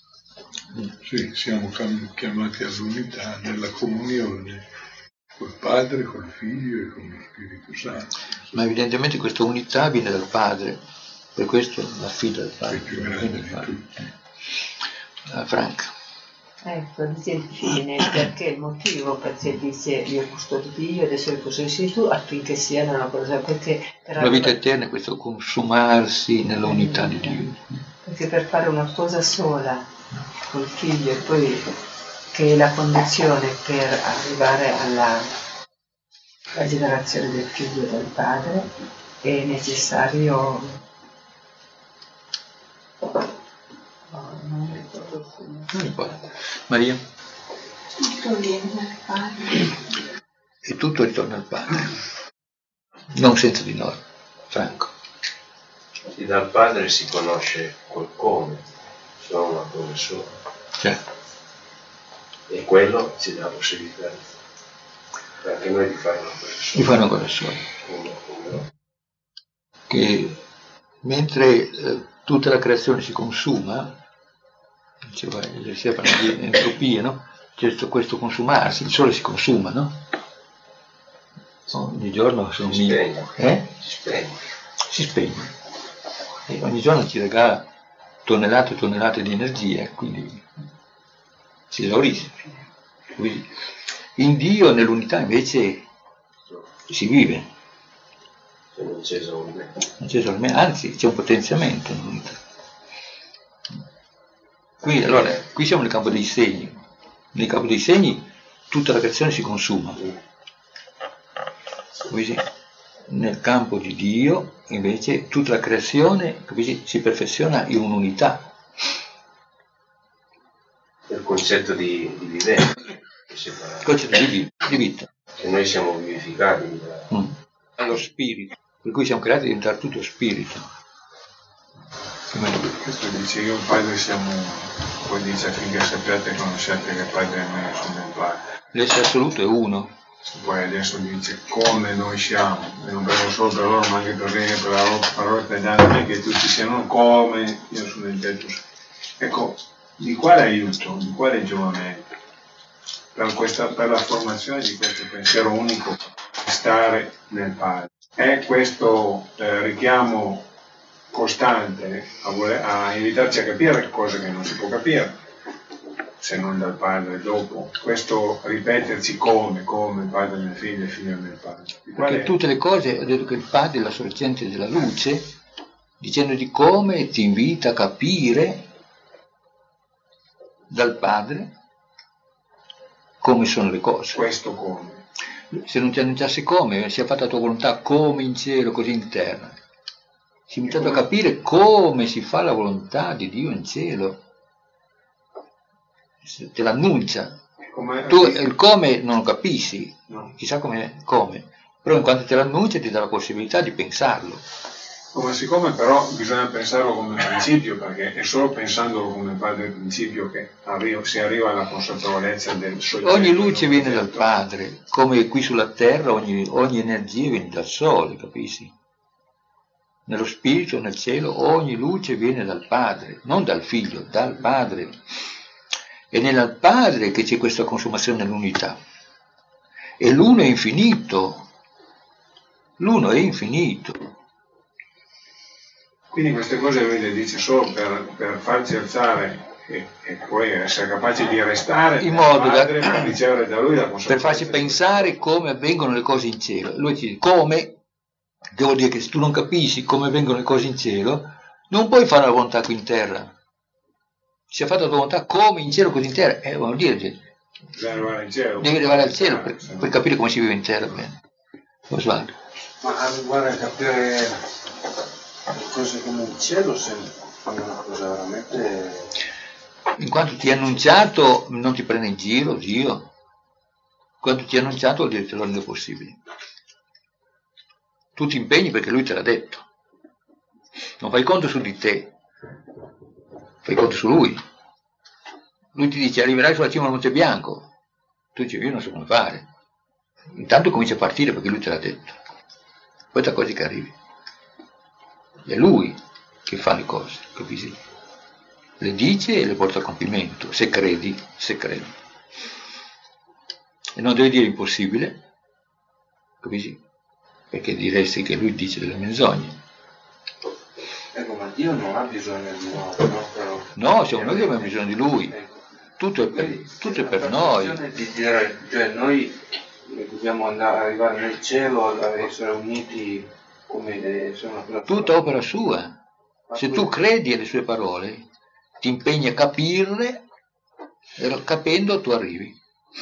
Sì, siamo cam- chiamati all'unità nella comunione col Padre, col Figlio e con lo Spirito Santo. Ma evidentemente questa unità viene dal Padre, per questo l'affido al Padre. È più grande di tutti. Ah, Franca. Ecco, dice il fine, perché il motivo perché dice io custodisci io adesso li custodisci tu affinché siano una cosa, perché per La vita arrivare- eterna è questo consumarsi nell'unità di Dio. perché per fare una cosa sola col figlio e poi che è la condizione per arrivare alla, alla generazione del figlio e del padre è necessario oh, non ricordo più. Non importa. Maria? Tutto viene dal Padre. E tutto ritorna al Padre. non senza di noi, Franco. E dal Padre si conosce col come, solo una cosa sola. Certo. E quello ci dà la possibilità anche noi di fare una cosa sola. Di fare una cosa sola. Che mentre eh, tutta la creazione si consuma, diceva Stefano di entropia, no? C'è questo consumarsi, il sole si consuma, no? Ogni giorno sono si mille. spegne. Eh? Si spegne. Si spegne. E ogni giorno ci regala tonnellate e tonnellate di energia, quindi si esaurisce. Quindi, in Dio, nell'unità, invece si vive. Se non c'è esaurimento. Non c'è esaurimento, anzi c'è un potenziamento nell'unità. Qui, allora, qui siamo nel campo dei segni. Nel campo dei segni tutta la creazione si consuma. Capisci? Nel campo di Dio invece tutta la creazione, capisci, si perfeziona in un'unità. Il concetto di, di vivere, Il concetto di, di vita. Che noi siamo vivificati da... Mm. Allo spirito, per cui siamo creati a diventare tutto spirito. Questo dice io e il Padre siamo, poi dice affinché sappiate e conosciate che il Padre e me sono nel Padre. L'essere assoluto è uno. Poi adesso dice come noi siamo, e non prego solo per loro ma anche per me, per la loro parola italiana, che tutti siano come io sono in te. Ecco, di quale aiuto, di quale giovamento per, questa, per la formazione di questo pensiero unico, stare nel Padre? È questo eh, richiamo costante a, voler, a invitarci a capire cose che non si può capire se non dal Padre dopo, questo ripeterci come, come Padre nel Figlio e Figlio nel Padre. Perché tutte le cose, ho detto che il Padre è la sorgente della luce, dicendo di come ti invita a capire dal Padre come sono le cose. Questo come? Se non ti annunciasse come, sia fatta la tua volontà come in cielo così in terra. Si è invitato a capire come si fa la volontà di Dio in cielo. Te l'annuncia. Tu il come non lo capisci, no. Chissà come, come, però in quanto te l'annuncia ti dà la possibilità di pensarlo. Come siccome però bisogna pensarlo come principio, perché è solo pensandolo come Padre principio che arriva, si arriva alla consapevolezza del soggetto. Ogni luce viene dal Padre, come qui sulla terra ogni, ogni energia viene dal Sole, capisci? Nello spirito, nel cielo, ogni luce viene dal Padre, non dal Figlio, dal Padre. E nel Padre che c'è questa consumazione dell'unità. E l'uno è infinito. L'uno è infinito. Quindi queste cose lui le dice solo per, per farci alzare e, e poi essere capaci di restare in modo da, per ricevere da lui la consapevolezza. Per farci pensare come avvengono le cose in cielo. Lui ci dice come, che vuol dire che se tu non capisci come avvengono le cose in cielo, non puoi fare la volontà qui in terra. Si è fatta la tua volontà come in cielo così in terra, eh, vuol dire bisogna arrivare in cielo, devi arrivare al cielo per, per capire come si vive in terra bene. Osvaldo. Ma guarda, capire cose come in cielo sembra una cosa veramente... In quanto ti ha annunciato non ti prende in giro Dio, in quanto ti ha annunciato vuol dire che te lo rende possibile. Tu ti impegni perché lui te l'ha detto, non fai conto su di te, fai conto su lui. Lui ti dice arriverai sulla cima del Monte Bianco, tu dici io non so come fare, intanto comincia a partire perché lui te l'ha detto, poi da cose che arrivi. È lui che fa le cose, capisci? Le dice e le porta a compimento, se credi, se credi. E non devi dire impossibile, capisci? Perché diresti che lui dice delle menzogne. Ecco, ma Dio non ha bisogno di noi, no? Però, no, siamo noi che abbiamo bisogno di lui. Tutto è per, tutto è per noi. Di dire, cioè noi dobbiamo andare, arrivare nel cielo, ad essere uniti come se una cosa. Tutta opera sua. Se tu credi alle sue parole, ti impegni a capirle, e capendo tu arrivi.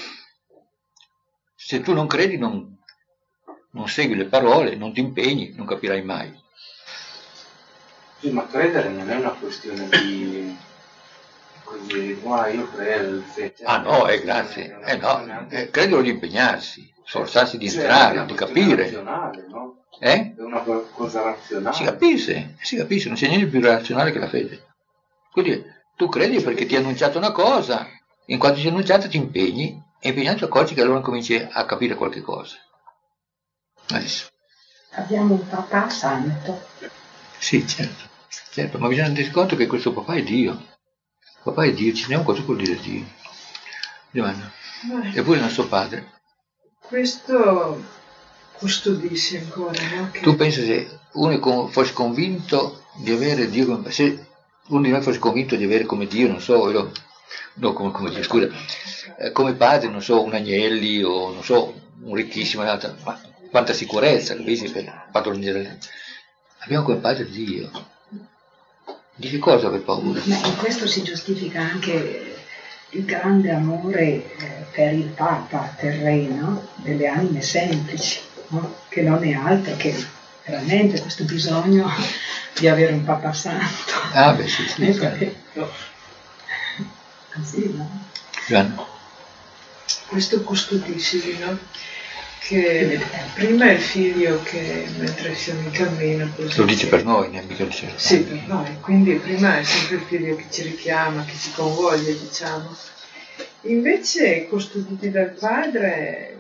Se tu non credi, non, non segui le parole, non ti impegni, non capirai mai. Sì, ma credere non è una questione di così, qua io credo. Ah no, eh, grazie. Eh no, eh, credono di impegnarsi, sforzarsi di entrare, di capire. No? Eh? È una cosa razionale. Si capisce, si capisce, non c'è niente più razionale che la fede. Quindi tu credi perché ti ha annunciato una cosa, in quanto ti è annunciata ti impegni, e impegnando accorgi che allora cominci a capire qualche cosa. Adesso. Abbiamo un papà santo. Sì, certo, certo, ma bisogna rendere conto che questo papà è Dio. Papà è Dio, ci sappiamo cosa vuol dire Dio. Giovanna. Eppure il nostro padre. Questo custodisce ancora, no? Che... Tu pensi se uno con, fosse convinto di avere Dio come se uno di noi fosse convinto di avere come Dio, non so, io, no, come, come Dio, scusa, eh, come padre, non so, un Agnelli o non so, un ricchissimo, ma quanta sicurezza, capisci, per padroneggiare. Abbiamo come padre Dio. Di che cosa aver paura? Ma in questo si giustifica anche il grande amore eh, per il Papa terreno delle anime semplici, no? Che non è altro che veramente questo bisogno di avere un Papa santo. Ah beh sì, sì. Certo. Così, no? Gianni. Questo custodisce, no? Che prima è il figlio che mentre siamo in cammino così. Lo dice per noi, ne mica dice. Sì, per noi. Quindi prima è sempre il figlio che ci richiama, che ci convoglia, diciamo. Invece custoditi dal padre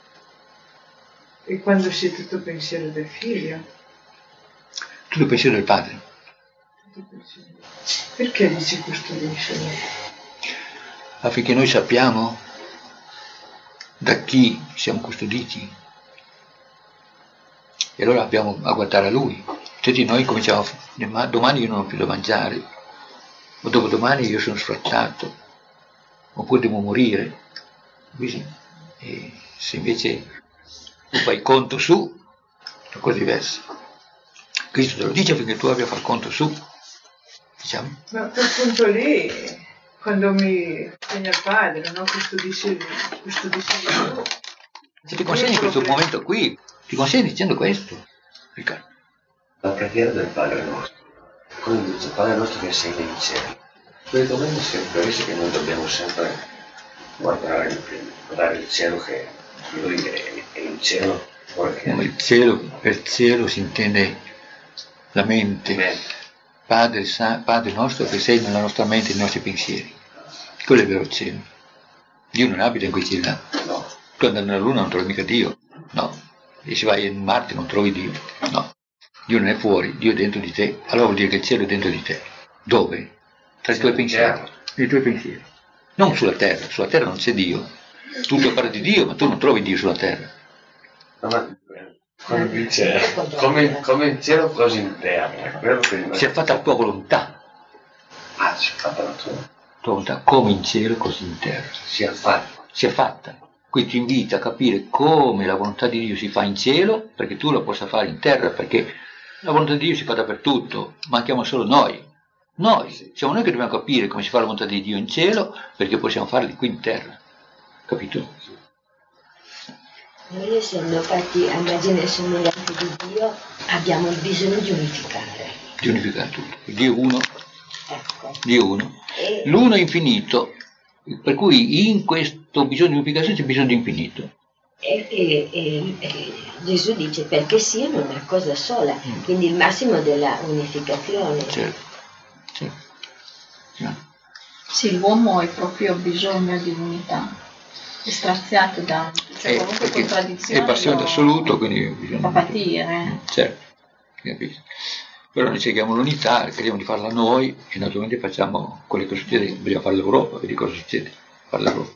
è quando c'è tutto il pensiero del figlio. Tutto il pensiero del padre. Tutto il pensiero. Perché dici custodisce? Affinché noi sappiamo da chi siamo custoditi e allora abbiamo a guardare a lui. Tutti noi cominciamo a... domani io non ho più da mangiare, o dopodomani io sono sfrattato, oppure devo morire. E se invece tu fai conto su, è una cosa diversa. Cristo te lo dice affinché tu abbia a far conto su, diciamo. Ma quel punto lì, quando mi insegna il padre, no? Custodisce, custodisce tu. Se ti consegni in questo momento qui, ti consegni dicendo questo, Riccardo. La preghiera del Padre nostro, come dice Padre nostro che sei nei cieli. Quelle domande si capisce che noi dobbiamo sempre guardare, guardare il cielo, che lui è, è il cielo. Perché... No, il cielo, per cielo si intende la mente. Padre, Padre nostro che sei nella nostra mente e nei nostri pensieri. Quello è il vero cielo. Dio non abita in quei cieli là. No. Tu andai nella Luna non trovi mica Dio. No. E se vai in Marte non trovi Dio. No. Dio non è fuori, Dio è dentro di te. Allora vuol dire che il cielo è dentro di te. Dove? Tra i tuoi pensieri. I tuoi pensieri. Non sulla terra. Sulla terra non c'è Dio. Tutto parla di Dio, ma tu non trovi Dio sulla terra. No, ma come dice, come, come in cielo così in terra. Si è fatta la tua volontà. Ah, si è fatta la tua. tua volontà, come in cielo così in terra. Si è fatta. Si è fatta. Qui ti invita a capire come la volontà di Dio si fa in cielo, perché tu la possa fare in terra, perché la volontà di Dio si fa dappertutto, manchiamo solo noi. Noi, siamo noi che dobbiamo capire come si fa la volontà di Dio in cielo, perché possiamo farla qui in terra. Capito? Noi essendo fatti a immagine e somiglianza di Dio abbiamo il bisogno di unificare. Di unificare tutto. Dio uno. Ecco. Dio uno. E... L'uno è infinito, per cui in questo bisogno di unificazione c'è bisogno di infinito. E, e, e, e Gesù dice perché siano una cosa sola, mm. quindi il massimo della unificazione. Certo, certo. certo. Sì, l'uomo ha proprio bisogno di unità, è straziato da cioè, eh, qualunque contraddizione. È passione d'assoluto, quindi bisogna... fa patire. Certo, capisci? Però noi cerchiamo l'unità, crediamo di farla noi e naturalmente facciamo quello che succede, bisogna fare l'Europa, vedi cosa succede, fare l'Europa.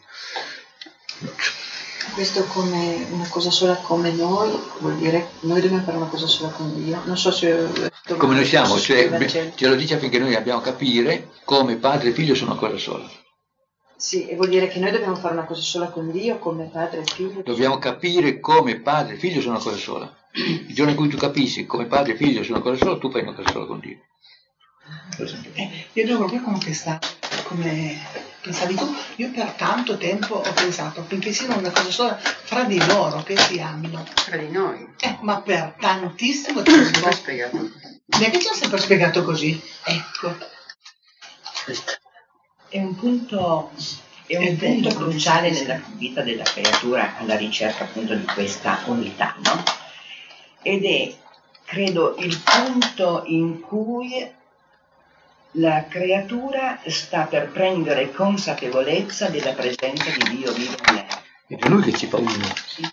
Questo come una cosa sola come noi, vuol dire noi dobbiamo fare una cosa sola con Dio. Non so se... Come noi siamo, cioè, ce lo dice affinché noi abbiamo a capire come padre e figlio sono una cosa sola. Sì, e vuol dire che noi dobbiamo fare una cosa sola con Dio, come padre e figlio. Dobbiamo capire come padre e figlio sono una cosa sola. Il giorno in cui tu capisci come padre e figlio sono una cosa sola, tu fai una cosa sola con Dio. Eh, io devo proprio confessare, come pensavi tu, io per tanto tempo ho pensato finché siano una cosa sola fra di loro, che si amino. Fra di noi? Eh, ma per tantissimo tempo. L'ho spiegato. Neanche ci ha sempre spiegato così. Ecco. È un punto, è un punto cruciale nella vita della creatura alla ricerca appunto di questa unità, no? ed è, credo, il punto in cui la creatura sta per prendere consapevolezza della presenza di Dio vivo in lei. Ed è lui che ci fa uno. Sì.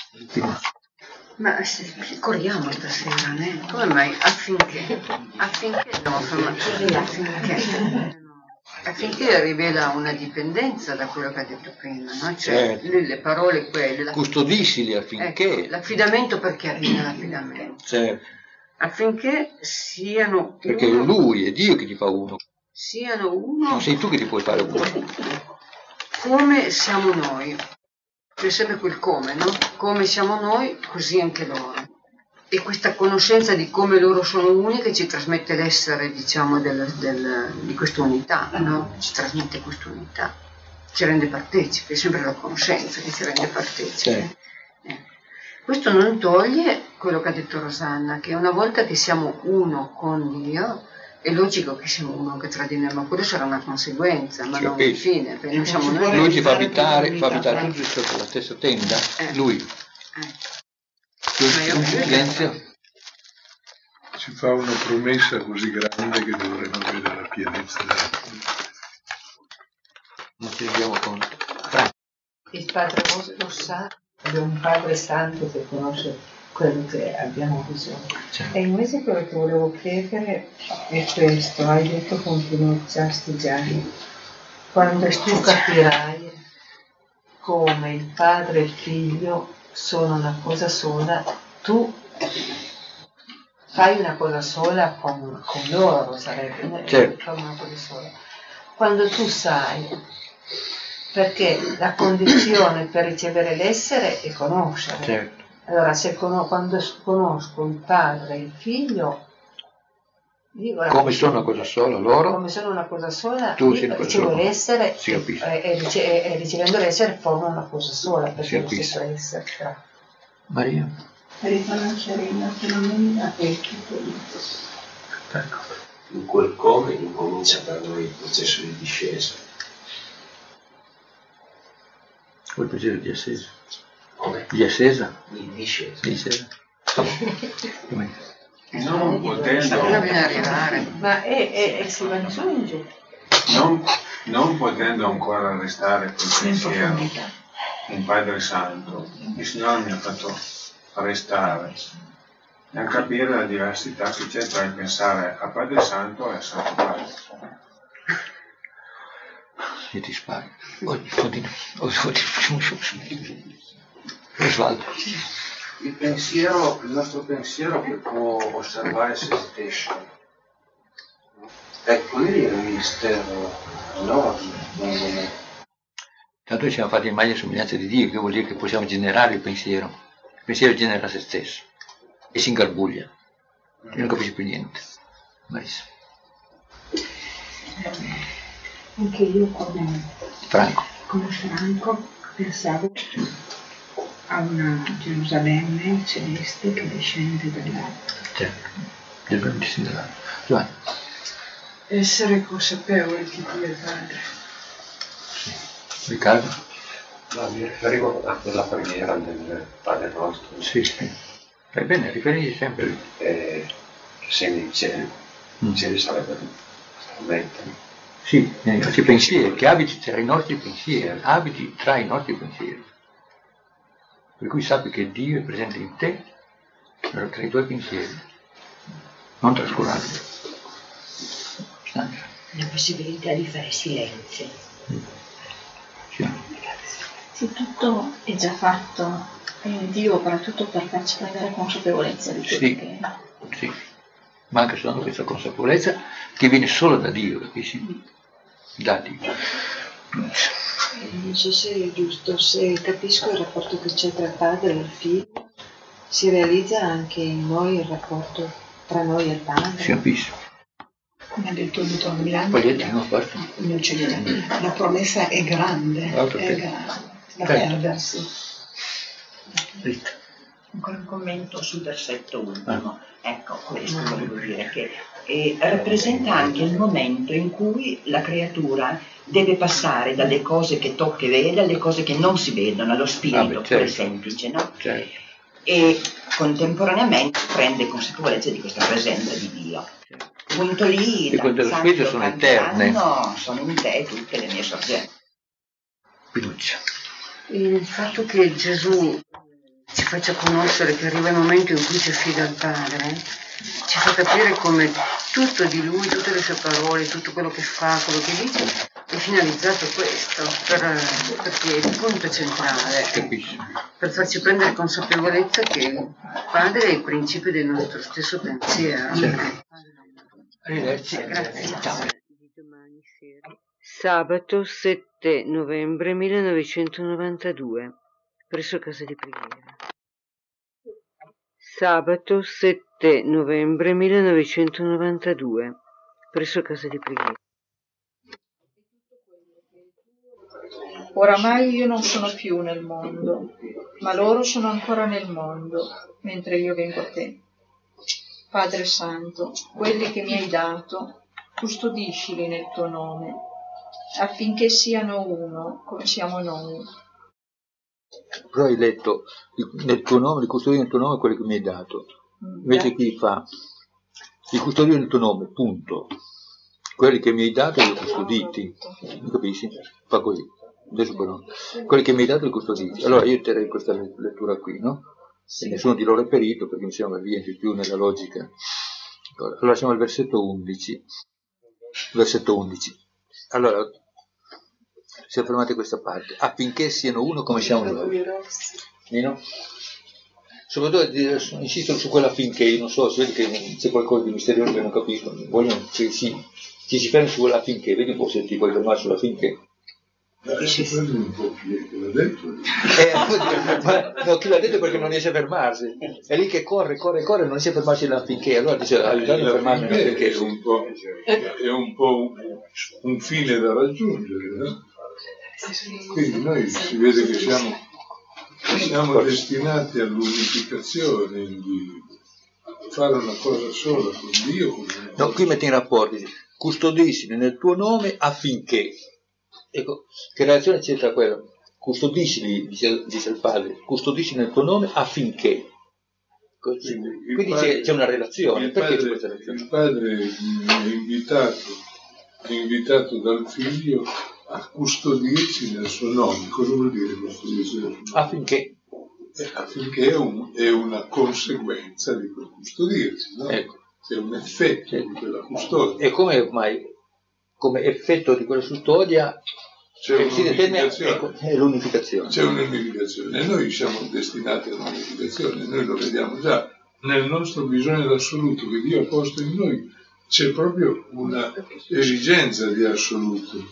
Ma corriamo stasera, né? Come mai? Affinché, affinché dobbiamo fermare, affinché, affinché rivela una dipendenza da quello che ha detto prima, no? Cioè, Certo. le, le parole quelle. La, Custodissili affinché. ecco, l'affidamento perché arriva l'affidamento. Certo. Affinché siano Perché è uno, lui, è Dio che ti fa uno. siano uno Non sei tu che ti puoi fare uno. come siamo noi. C'è sempre quel come, no? Come siamo noi, così anche loro. E questa conoscenza di come loro sono uniche ci trasmette l'essere, diciamo, del, del, di questa unità, no? Ci trasmette questa unità, ci rende partecipi, è sempre la conoscenza che ci rende partecipi. Certo. Eh. Questo non toglie quello che ha detto Rosanna, che una volta che siamo uno con Dio, è logico che siamo uno anche tra di noi, ma quello sarà una conseguenza, ma Sì, non ok. il fine, perché noi siamo noi. Lui ti fa abitare, fa abitare tutti sotto la stessa tenda. Eh. Lui. Eh. Ma io- In silenzio. Ci fa una promessa così grande che dovremmo avere la pienezza della Non ci rendiamo conto. Il Padre lo sa, abbiamo un Padre Santo che conosce quello che abbiamo bisogno. Certo. E invece quello che volevo chiedere è questo, hai detto continuo già sti giorni, quando tu capirai come il Padre e il Figlio sono una cosa sola, tu fai una cosa sola con, con loro, sarebbe Certo. fai una cosa sola. Quando tu sai, perché la condizione per ricevere l'essere è conoscere. Certo. Allora, se con- quando conosco il padre e il figlio, dico, Come sono una cosa sola loro, come sono una cosa sola, Tu io sei una cosa ricevo sola. l'essere Si capisce. e, e rice- e ricevendo l'essere formo una cosa sola, Si perché è lo capisce. stesso essere. Cioè. Maria. Riconoscere i nostri fenomeni è tutto lì. Ecco. In quel come incomincia per noi il processo di discesa. Quel piacere di ascesa. Come? Di ascesa? Di discesa. Di ascesa. Come? Non potendo, Bisogna arrivare. Ma è, è, è si raggiunge non, non potendo ancora restare col In pensiero profondità. un Padre Santo, il Signore mi ha fatto restare nel capire la diversità che c'è tra il pensare a Padre Santo e a Santo Padre. E ti spari. Continua. Osvaldo. Il pensiero, il nostro pensiero che può osservare se stesso. Ecco, lì è un mistero enorme, secondo me. Tanto noi siamo fatti in immagine e somiglianza di Dio, che vuol dire che possiamo generare il pensiero. Il pensiero genera se stesso e si ingarbuglia. E non capisci più niente. Marisa. Anche io come, Franco. come Franco pensavo a una Gerusalemme celeste che discende dall'alto. Certo. Del bellissimo dell'anno. Giovanni. Essere consapevoli che Dio è Padre. Riccardo? No, mi riferivo a quella preghiera del Padre nostro. Sì, sì. Fai bene, riferisci sempre lì. Eh, che sei nei cieli. Mm. I cieli sarebbero strumenti. Sì, nei nostri pensieri, che abiti tra i nostri pensieri, abiti tra i nostri pensieri. Per cui sappi che Dio è presente in te, però tra i tuoi pensieri, non trascurarli. Stanza. La possibilità di fare silenzio. Mm. Sì. Sì, tutto è già fatto e Dio farà tutto per farci prendere consapevolezza di quello Sì. che è. Sì. Manca solo questa consapevolezza che viene solo da Dio, capisci? Da Dio. Non so se è giusto, se capisco il rapporto che c'è tra il padre e il figlio, si realizza anche in noi il rapporto tra noi e il padre. Si capisce. Come ha detto il dottor Milano, Poi no, basta. non c'è niente. La promessa è grande, Altro è che- grande, da Certo. perdersi. Rita. Ancora un commento sul versetto ultimo. Ah. Ecco, questo volevo dire, che eh, rappresenta anche il momento in cui la creatura deve passare dalle cose che tocca e vede alle cose che non si vedono, allo spirito, Ah, beh, pure certo. semplice, no? Certo. e contemporaneamente prende consapevolezza di questa presenza di Dio. Punto lì, e quando lo Spirito sono eterne. No, sono in te tutte le mie sorgenti. Fiducia. Il fatto che Gesù ci faccia conoscere che arriva il momento in cui ci affida al Padre, ci fa capire come tutto di Lui, tutte le sue parole, tutto quello che fa, quello che dice, è finalizzato a questo, per, perché è il punto centrale, per farci prendere consapevolezza che il Padre è il principio del nostro stesso pensiero. Arrivederci. Grazie. Ciao. Sabato sette novembre millenovecentonovantadue, presso casa di preghiera. Sabato sette novembre millenovecentonovantadue, presso casa di preghiera. Oramai io non sono più nel mondo, ma loro sono ancora nel mondo, mentre io vengo a te. Padre Santo, quelli che mi hai dato, custodiscili nel tuo nome, affinché siano uno come siamo noi. Però hai letto nel tuo nome, li custodire nel tuo nome quelli che mi hai dato. Invece qui fa li custodire nel tuo nome, punto. Quelli che mi hai dato li ho custoditi. Mi capisci? Fa così. Adesso però. Quelli che mi hai dato li custoditi. Allora io terrei questa lettura qui, no? E nessuno di loro è perito perché mi sembra che rientri più nella logica. Allora siamo al versetto undici. Versetto undici. Allora, si è fermata questa parte, affinché siano uno come siamo noi. Nino? Soprattutto insisto su quella affinché, io non so, si vede che c'è qualcosa di misterioso che non capisco, vogliono che si, ci si fermi su quella affinché, vedi un po' se ti puoi fermare sulla affinché. Eh, si prende un po' chi l'ha detto. Eh, ma, no, chi l'ha detto perché non riesce a fermarsi. È lì che corre, corre, corre, non riesce a fermarsi l'affinché. Allora dice, aiutatemi a fermarmi l'affinché. È un po', è un, po un, un fine da raggiungere, no? Quindi noi si vede che siamo, siamo destinati all'unificazione, di fare una cosa sola con Dio. Con no, qui metti in rapporto, custodiscili nel tuo nome affinché. Ecco, che relazione c'è tra quello? Custodiscili, dice, dice il padre, custodiscili nel tuo nome affinché. Così. Quindi, Quindi padre, c'è, c'è una relazione. Il Perché padre, c'è questa relazione? Il padre è invitato, è invitato dal figlio a custodirci nel suo nome. Cosa vuol dire custodirci nel suo nome? Affinché. Eh, affinché è, un, è una conseguenza di quel custodirci, no? Ecco. È un effetto sì. di quella custodia. E come mai? Come effetto di quella custodia c'è si determina ecco, è l'unificazione. C'è un'unificazione e noi siamo destinati all'unificazione, noi lo vediamo già nel nostro bisogno d'assoluto che Dio ha posto in noi, c'è proprio una esigenza di assoluto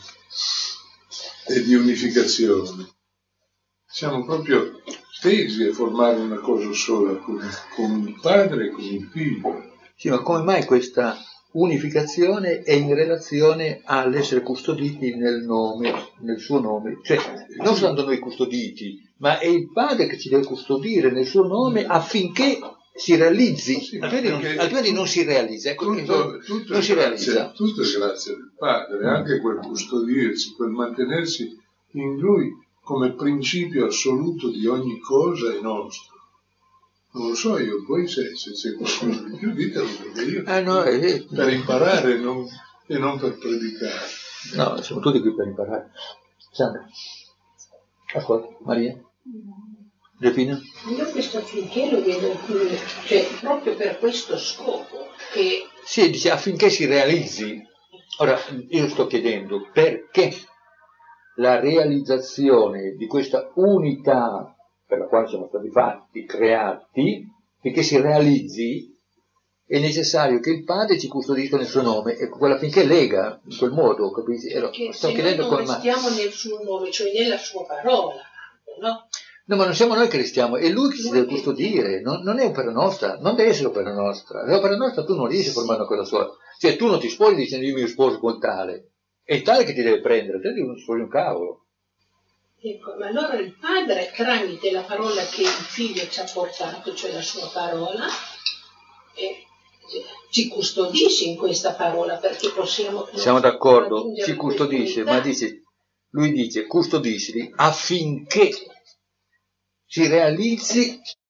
e di unificazione. Siamo proprio tesi a formare una cosa sola con, con il Padre e con il Figlio. Sì, ma come mai questa unificazione è in relazione all'essere custoditi nel nome, nel suo nome? Cioè, non soltanto noi custoditi, ma è il Padre che ci deve custodire nel suo nome affinché si realizzi, sì, altrimenti, non, altrimenti non si realizza. Ecco, tutto, tutto non si grazie, realizza. Tutto è grazie del Padre, anche quel custodirsi, quel mantenersi in Lui come principio assoluto di ogni cosa è nostro. Non lo so io, poi se, se c'è qualcosa di più ditelo, perché io ah, no, eh, per imparare non, e non per predicare. No, siamo tutti qui per imparare. Sandra, ascolta, Maria, Giuseppina. Io questo affinché lo vedo qui, cioè proprio per questo scopo che... Sì, dice affinché si realizzi. Ora, io sto chiedendo perché la realizzazione di questa unità per la quale siamo stati fatti, creati, finché si realizzi, è necessario che il Padre ci custodisca nel suo nome, e quella finché lega, in quel modo, capisci? Allora, sto se chiedendo noi non come restiamo mai. Nel suo nome, cioè nella sua parola, no? No, ma non siamo noi che restiamo, è Lui che ci deve custodire, non, non è opera nostra, non deve essere opera nostra. L'opera nostra tu non riesci a formare una cosa sola. Cioè tu non ti sposi dicendo io mi sposo con tale, è il tale che ti deve prendere, te non ti sposi un cavolo. Ecco, ma allora il Padre, tramite la parola che il Figlio ci ha portato, cioè la sua parola, eh, ci custodisce in questa parola, perché possiamo... Siamo d'accordo, ci custodisce, ma dice, lui dice custodiscili affinché si realizzi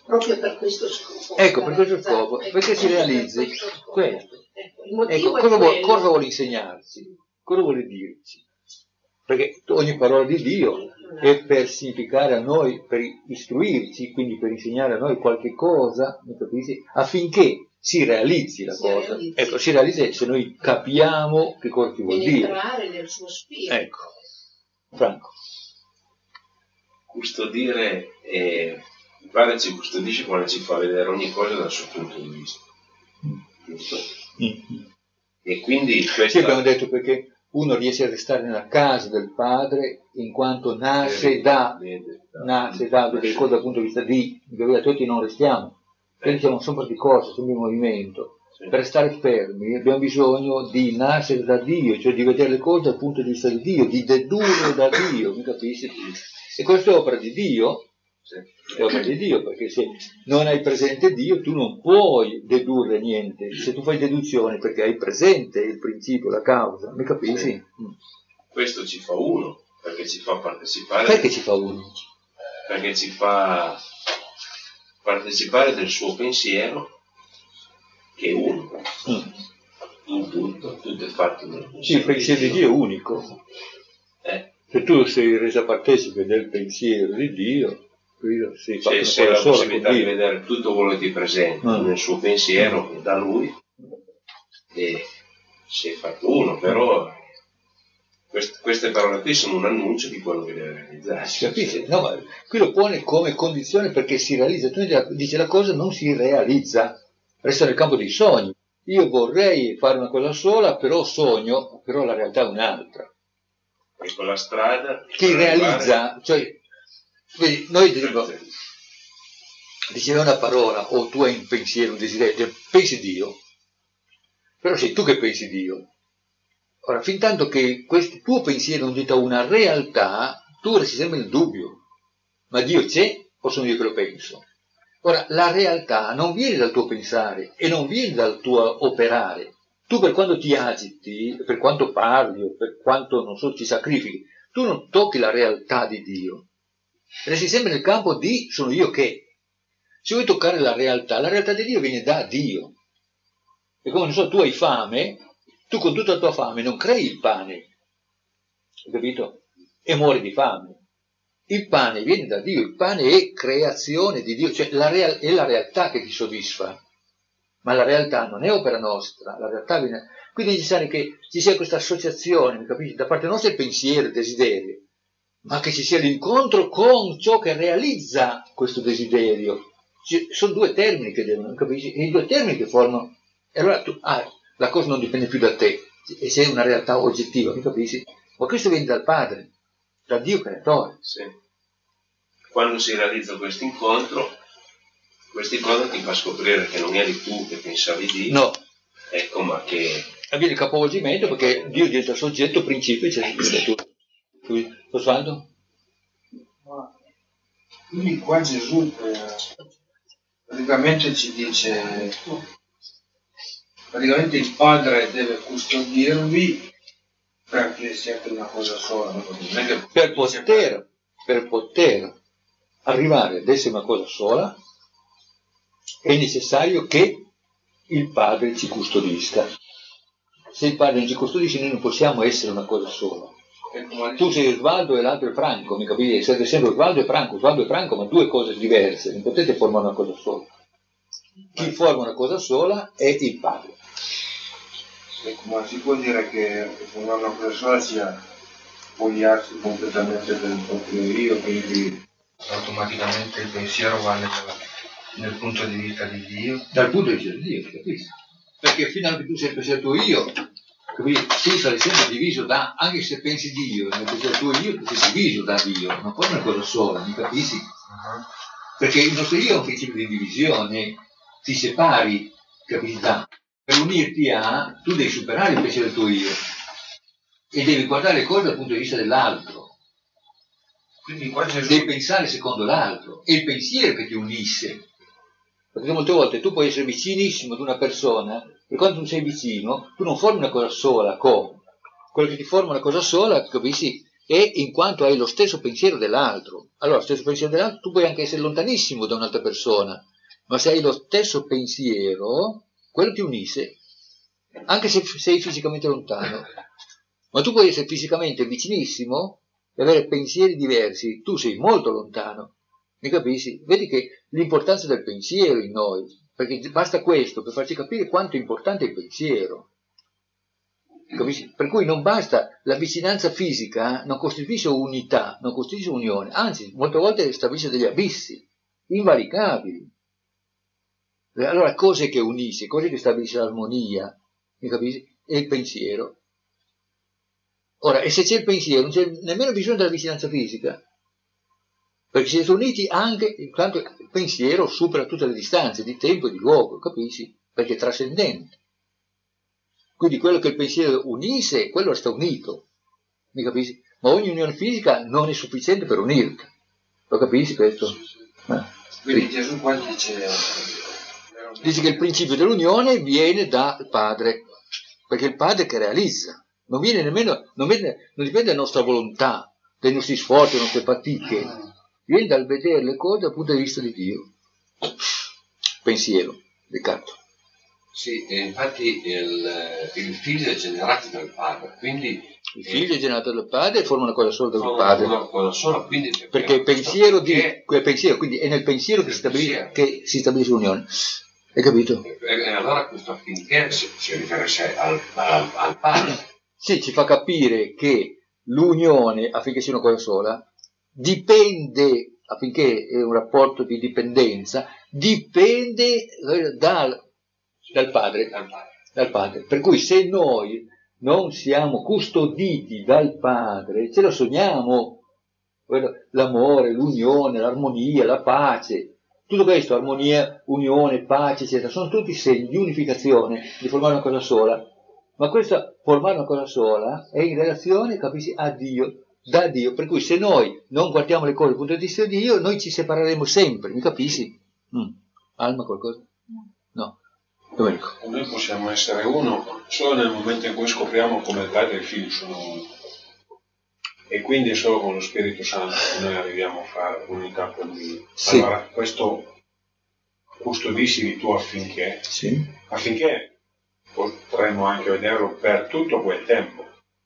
proprio per questo scopo. Ecco, per questo scopo, Ecco, perché si realizzi questo questo. Ecco, il motivo Ecco, è cosa vuole, quello. cosa vuole insegnarci? Cosa vuole dirci? Perché ogni parola di Dio è per significare a noi, per istruirci, quindi per insegnare a noi qualche cosa, mi capisci? Affinché si realizzi la Si cosa. realizzi. Ecco, si realizza se noi capiamo che cosa ci vuol dire. Entrare nel suo spirito. Ecco, Franco. Custodire, eh, il padre ci custodisce quando ci fa vedere ogni cosa dal suo punto di vista. Giusto? Mm. E quindi questa... Sì, abbiamo detto perché uno riesce a restare nella casa del padre in quanto nasce da, nasce da, perché cosa dal punto di vista di, dove tutti non restiamo, quindi siamo sempre di corsa, sempre in movimento. Per stare fermi abbiamo bisogno di nascere da Dio, cioè di vedere le cose dal punto di vista di Dio, di dedurre da Dio, mi capisci? E questa è opera di Dio, è opera di Dio, perché se non hai presente Dio tu non puoi dedurre niente. Se tu fai deduzione perché hai presente il principio, la causa, mi capisci? Sì. Questo ci fa uno, perché ci fa partecipare. Perché ci fa uno? Perché ci fa partecipare del suo pensiero, che è uno. Mm. In tutto, tutto è fatto nel pensiero. Sì, il pensiero di Dio è unico. Eh. Se tu sei resa partecipe del pensiero di Dio, sei C'è, c'è la possibilità di vedere tutto quello che ti presenta mm. nel suo pensiero mm. da lui, e si è fatto uno, però queste, queste parole qui sono un annuncio di quello che deve realizzarsi. Capisci? No, ma qui lo pone come condizione perché si realizza. Tu dici la cosa non si realizza, resta nel campo dei sogni. Io vorrei fare una cosa sola, però sogno, però la realtà è un'altra. E con la strada chi realizza, arrivare... cioè, vedi, noi dico, diceva una parola, o tu hai un pensiero, un desiderio, pensi Dio, però sei tu che pensi Dio. Ora, fin tanto che questo tuo pensiero non diventa una realtà, tu resti sempre nel dubbio, ma Dio c'è o sono io che lo penso? Ora, la realtà non viene dal tuo pensare e non viene dal tuo operare. Tu per quanto ti agiti, per quanto parli, o per quanto, non so, ti sacrifichi, tu non tocchi la realtà di Dio. Resti sempre nel campo di sono io che. Se vuoi toccare la realtà, la realtà di Dio viene da Dio. E come non so, tu hai fame, tu con tutta la tua fame non crei il pane, hai capito? E muori di fame. Il pane viene da Dio, il pane è creazione di Dio, cioè la real- è la realtà che ti soddisfa. Ma la realtà non è opera nostra, la realtà viene... Quindi è necessario che ci sia questa associazione, capisci? Da parte nostra il pensiero, il desiderio, ma che ci sia l'incontro con ciò che realizza questo desiderio. Ci sono due termini che devono, capisci? E i due termini che formano... E allora tu, ah, la cosa non dipende più da te, e sei una realtà oggettiva, mi capisci? Ma questo viene dal Padre, da Dio creatore. Sì. Quando si realizza questo incontro, questo incontro ti fa scoprire che non eri tu che pensavi di, no. Ecco, ma che avviene il capovolgimento perché Dio diventa soggetto, principio e c'è tutto. Lo santo? Quindi qua Gesù eh, praticamente ci dice, praticamente il Padre deve custodirvi perché siete una cosa sola. Non è che per, poter, per poter arrivare ad essere una cosa sola è necessario che il Padre ci custodisca. Se il Padre non ci custodisce noi non possiamo essere una cosa sola. Tu sei Osvaldo e l'altro è Franco, mi capisci? Siete sempre Osvaldo e Franco, Osvaldo e Franco, ma due cose diverse, non potete formare una cosa sola. Chi forma una cosa sola è il Padre. Ma si può dire che formare una cosa sola sia spogliarsi completamente del proprio io, quindi automaticamente il pensiero va nel, nel punto di vista di Dio? Dal punto di vista di Dio, capisci? Perché fino a che tu sei il pensiero tuo io, capisci? Tu sarai sempre diviso da, anche se pensi di Dio, nel pensiero tuo io, tu sei diviso da Dio, non puoi una cosa sola, mi capisci? Uh-huh. Perché il nostro io è un principio di divisione, ti separi, capisci? Da. Per unirti a, tu devi superare il pensiero del tuo io e devi guardare le cose dal punto di vista dell'altro. Quindi qua Gesù... Devi pensare secondo l'altro, è il pensiero che ti unisce. Perché molte volte tu puoi essere vicinissimo ad una persona, per quanto tu sei vicino, tu non formi una cosa sola con quello che ti forma una cosa sola, capisci? e in quanto hai lo stesso pensiero dell'altro. Allora, lo stesso pensiero dell'altro, tu puoi anche essere lontanissimo da un'altra persona, ma se hai lo stesso pensiero, quello ti unisce, anche se sei fisicamente lontano. Ma tu puoi essere fisicamente vicinissimo e avere pensieri diversi, tu sei molto lontano, mi capisci? Vedi che l'importanza del pensiero in noi, perché basta questo per farci capire quanto è importante il pensiero. Capisci? Per cui non basta, la vicinanza fisica non costituisce unità, non costituisce unione, anzi, molte volte stabilisce degli abissi invalicabili. Allora, cos'è che unisce, cos'è che stabilisce l'armonia, mi capisci? È il pensiero. Ora, e se c'è il pensiero, non c'è nemmeno bisogno della vicinanza fisica, perché siete uniti anche in quanto il pensiero supera tutte le distanze di tempo e di luogo, capisci? Perché è trascendente. Quindi quello che il pensiero unisce, quello sta unito, mi capisci? Ma ogni unione fisica non è sufficiente per unirti, lo capisci questo? Eh. Quindi sì. Gesù qua dice... Dice che il principio dell'unione viene dal Padre, perché è il Padre che realizza, non viene nemmeno, non, viene, non dipende dalla nostra volontà, dai nostri sforzi, dalle nostre fatiche, viene dal vedere le cose dal punto di vista di Dio. Pensiero, Riccardo. Sì, e infatti il, il figlio è generato dal padre, quindi... Il figlio è generato dal padre e forma una cosa sola dal padre. Una cosa sola, quindi... Perché il pensiero di... Quel pensiero, quindi è nel pensiero che si stabilisce, che si stabilisce l'unione. Hai capito? E, e allora questo affinché si, si riferisce al, al, al padre. Sì, ci fa capire che l'unione, affinché sia una cosa sola, dipende, affinché è un rapporto di dipendenza, dipende dal... Dal padre, dal padre, per cui se noi non siamo custoditi dal padre, ce lo sogniamo, l'amore, l'unione, l'armonia, la pace, tutto questo, armonia, unione, pace, eccetera, sono tutti segni di unificazione, di formare una cosa sola, ma questa formare una cosa sola è in relazione, capisci, a Dio, da Dio, per cui se noi non guardiamo le cose dal punto di vista di Dio, noi ci separeremo sempre, mi capisci? Mm. Alma qualcosa? No. Domenico. Noi possiamo essere uno solo nel momento in cui scopriamo come il Padre e il Figlio sono uno. E quindi è solo con lo Spirito Santo che noi arriviamo a fare unità con Dio. Sì. Allora, questo custodisci tu affinché, sì. affinché potremmo anche vederlo per tutto quel tempo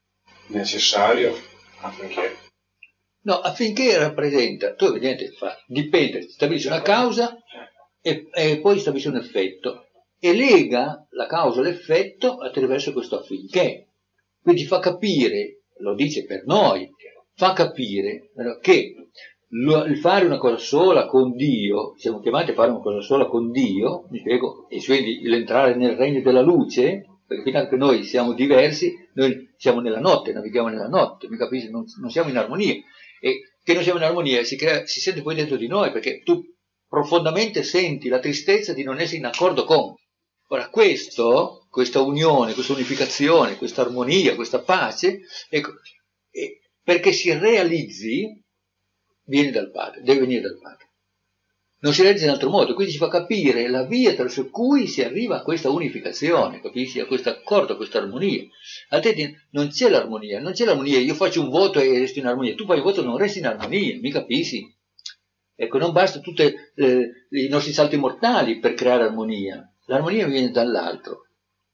necessario affinché. No, affinché rappresenta, tu evidentemente fa, dipende, stabilisce una causa e, e poi stabilisce un effetto. E lega la causa e l'effetto attraverso questo affinché. Quindi fa capire, lo dice per noi, fa capire che il fare una cosa sola con Dio, siamo chiamati a fare una cosa sola con Dio, mi spiego, e quindi l'entrare nel regno della luce, perché fino a che noi siamo diversi, noi siamo nella notte, navighiamo nella notte, mi capisci? Non, non siamo in armonia. E che non siamo in armonia si, crea, si sente poi dentro di noi, perché tu profondamente senti la tristezza di non essere in accordo con. Ora questo, questa unione, questa unificazione, questa armonia, questa pace, ecco, eh, perché si realizzi, viene dal Padre, deve venire dal Padre. Non si realizza in altro modo, quindi ci fa capire la via attraverso cui si arriva a questa unificazione, capisci? A questo accordo, a questa armonia. Altrimenti non c'è l'armonia, non c'è l'armonia, io faccio un voto e resto in armonia, tu fai un voto e non resti in armonia, mi capisci? Ecco, non basta tutti eh, i nostri salti mortali per creare armonia. L'armonia viene dall'altro,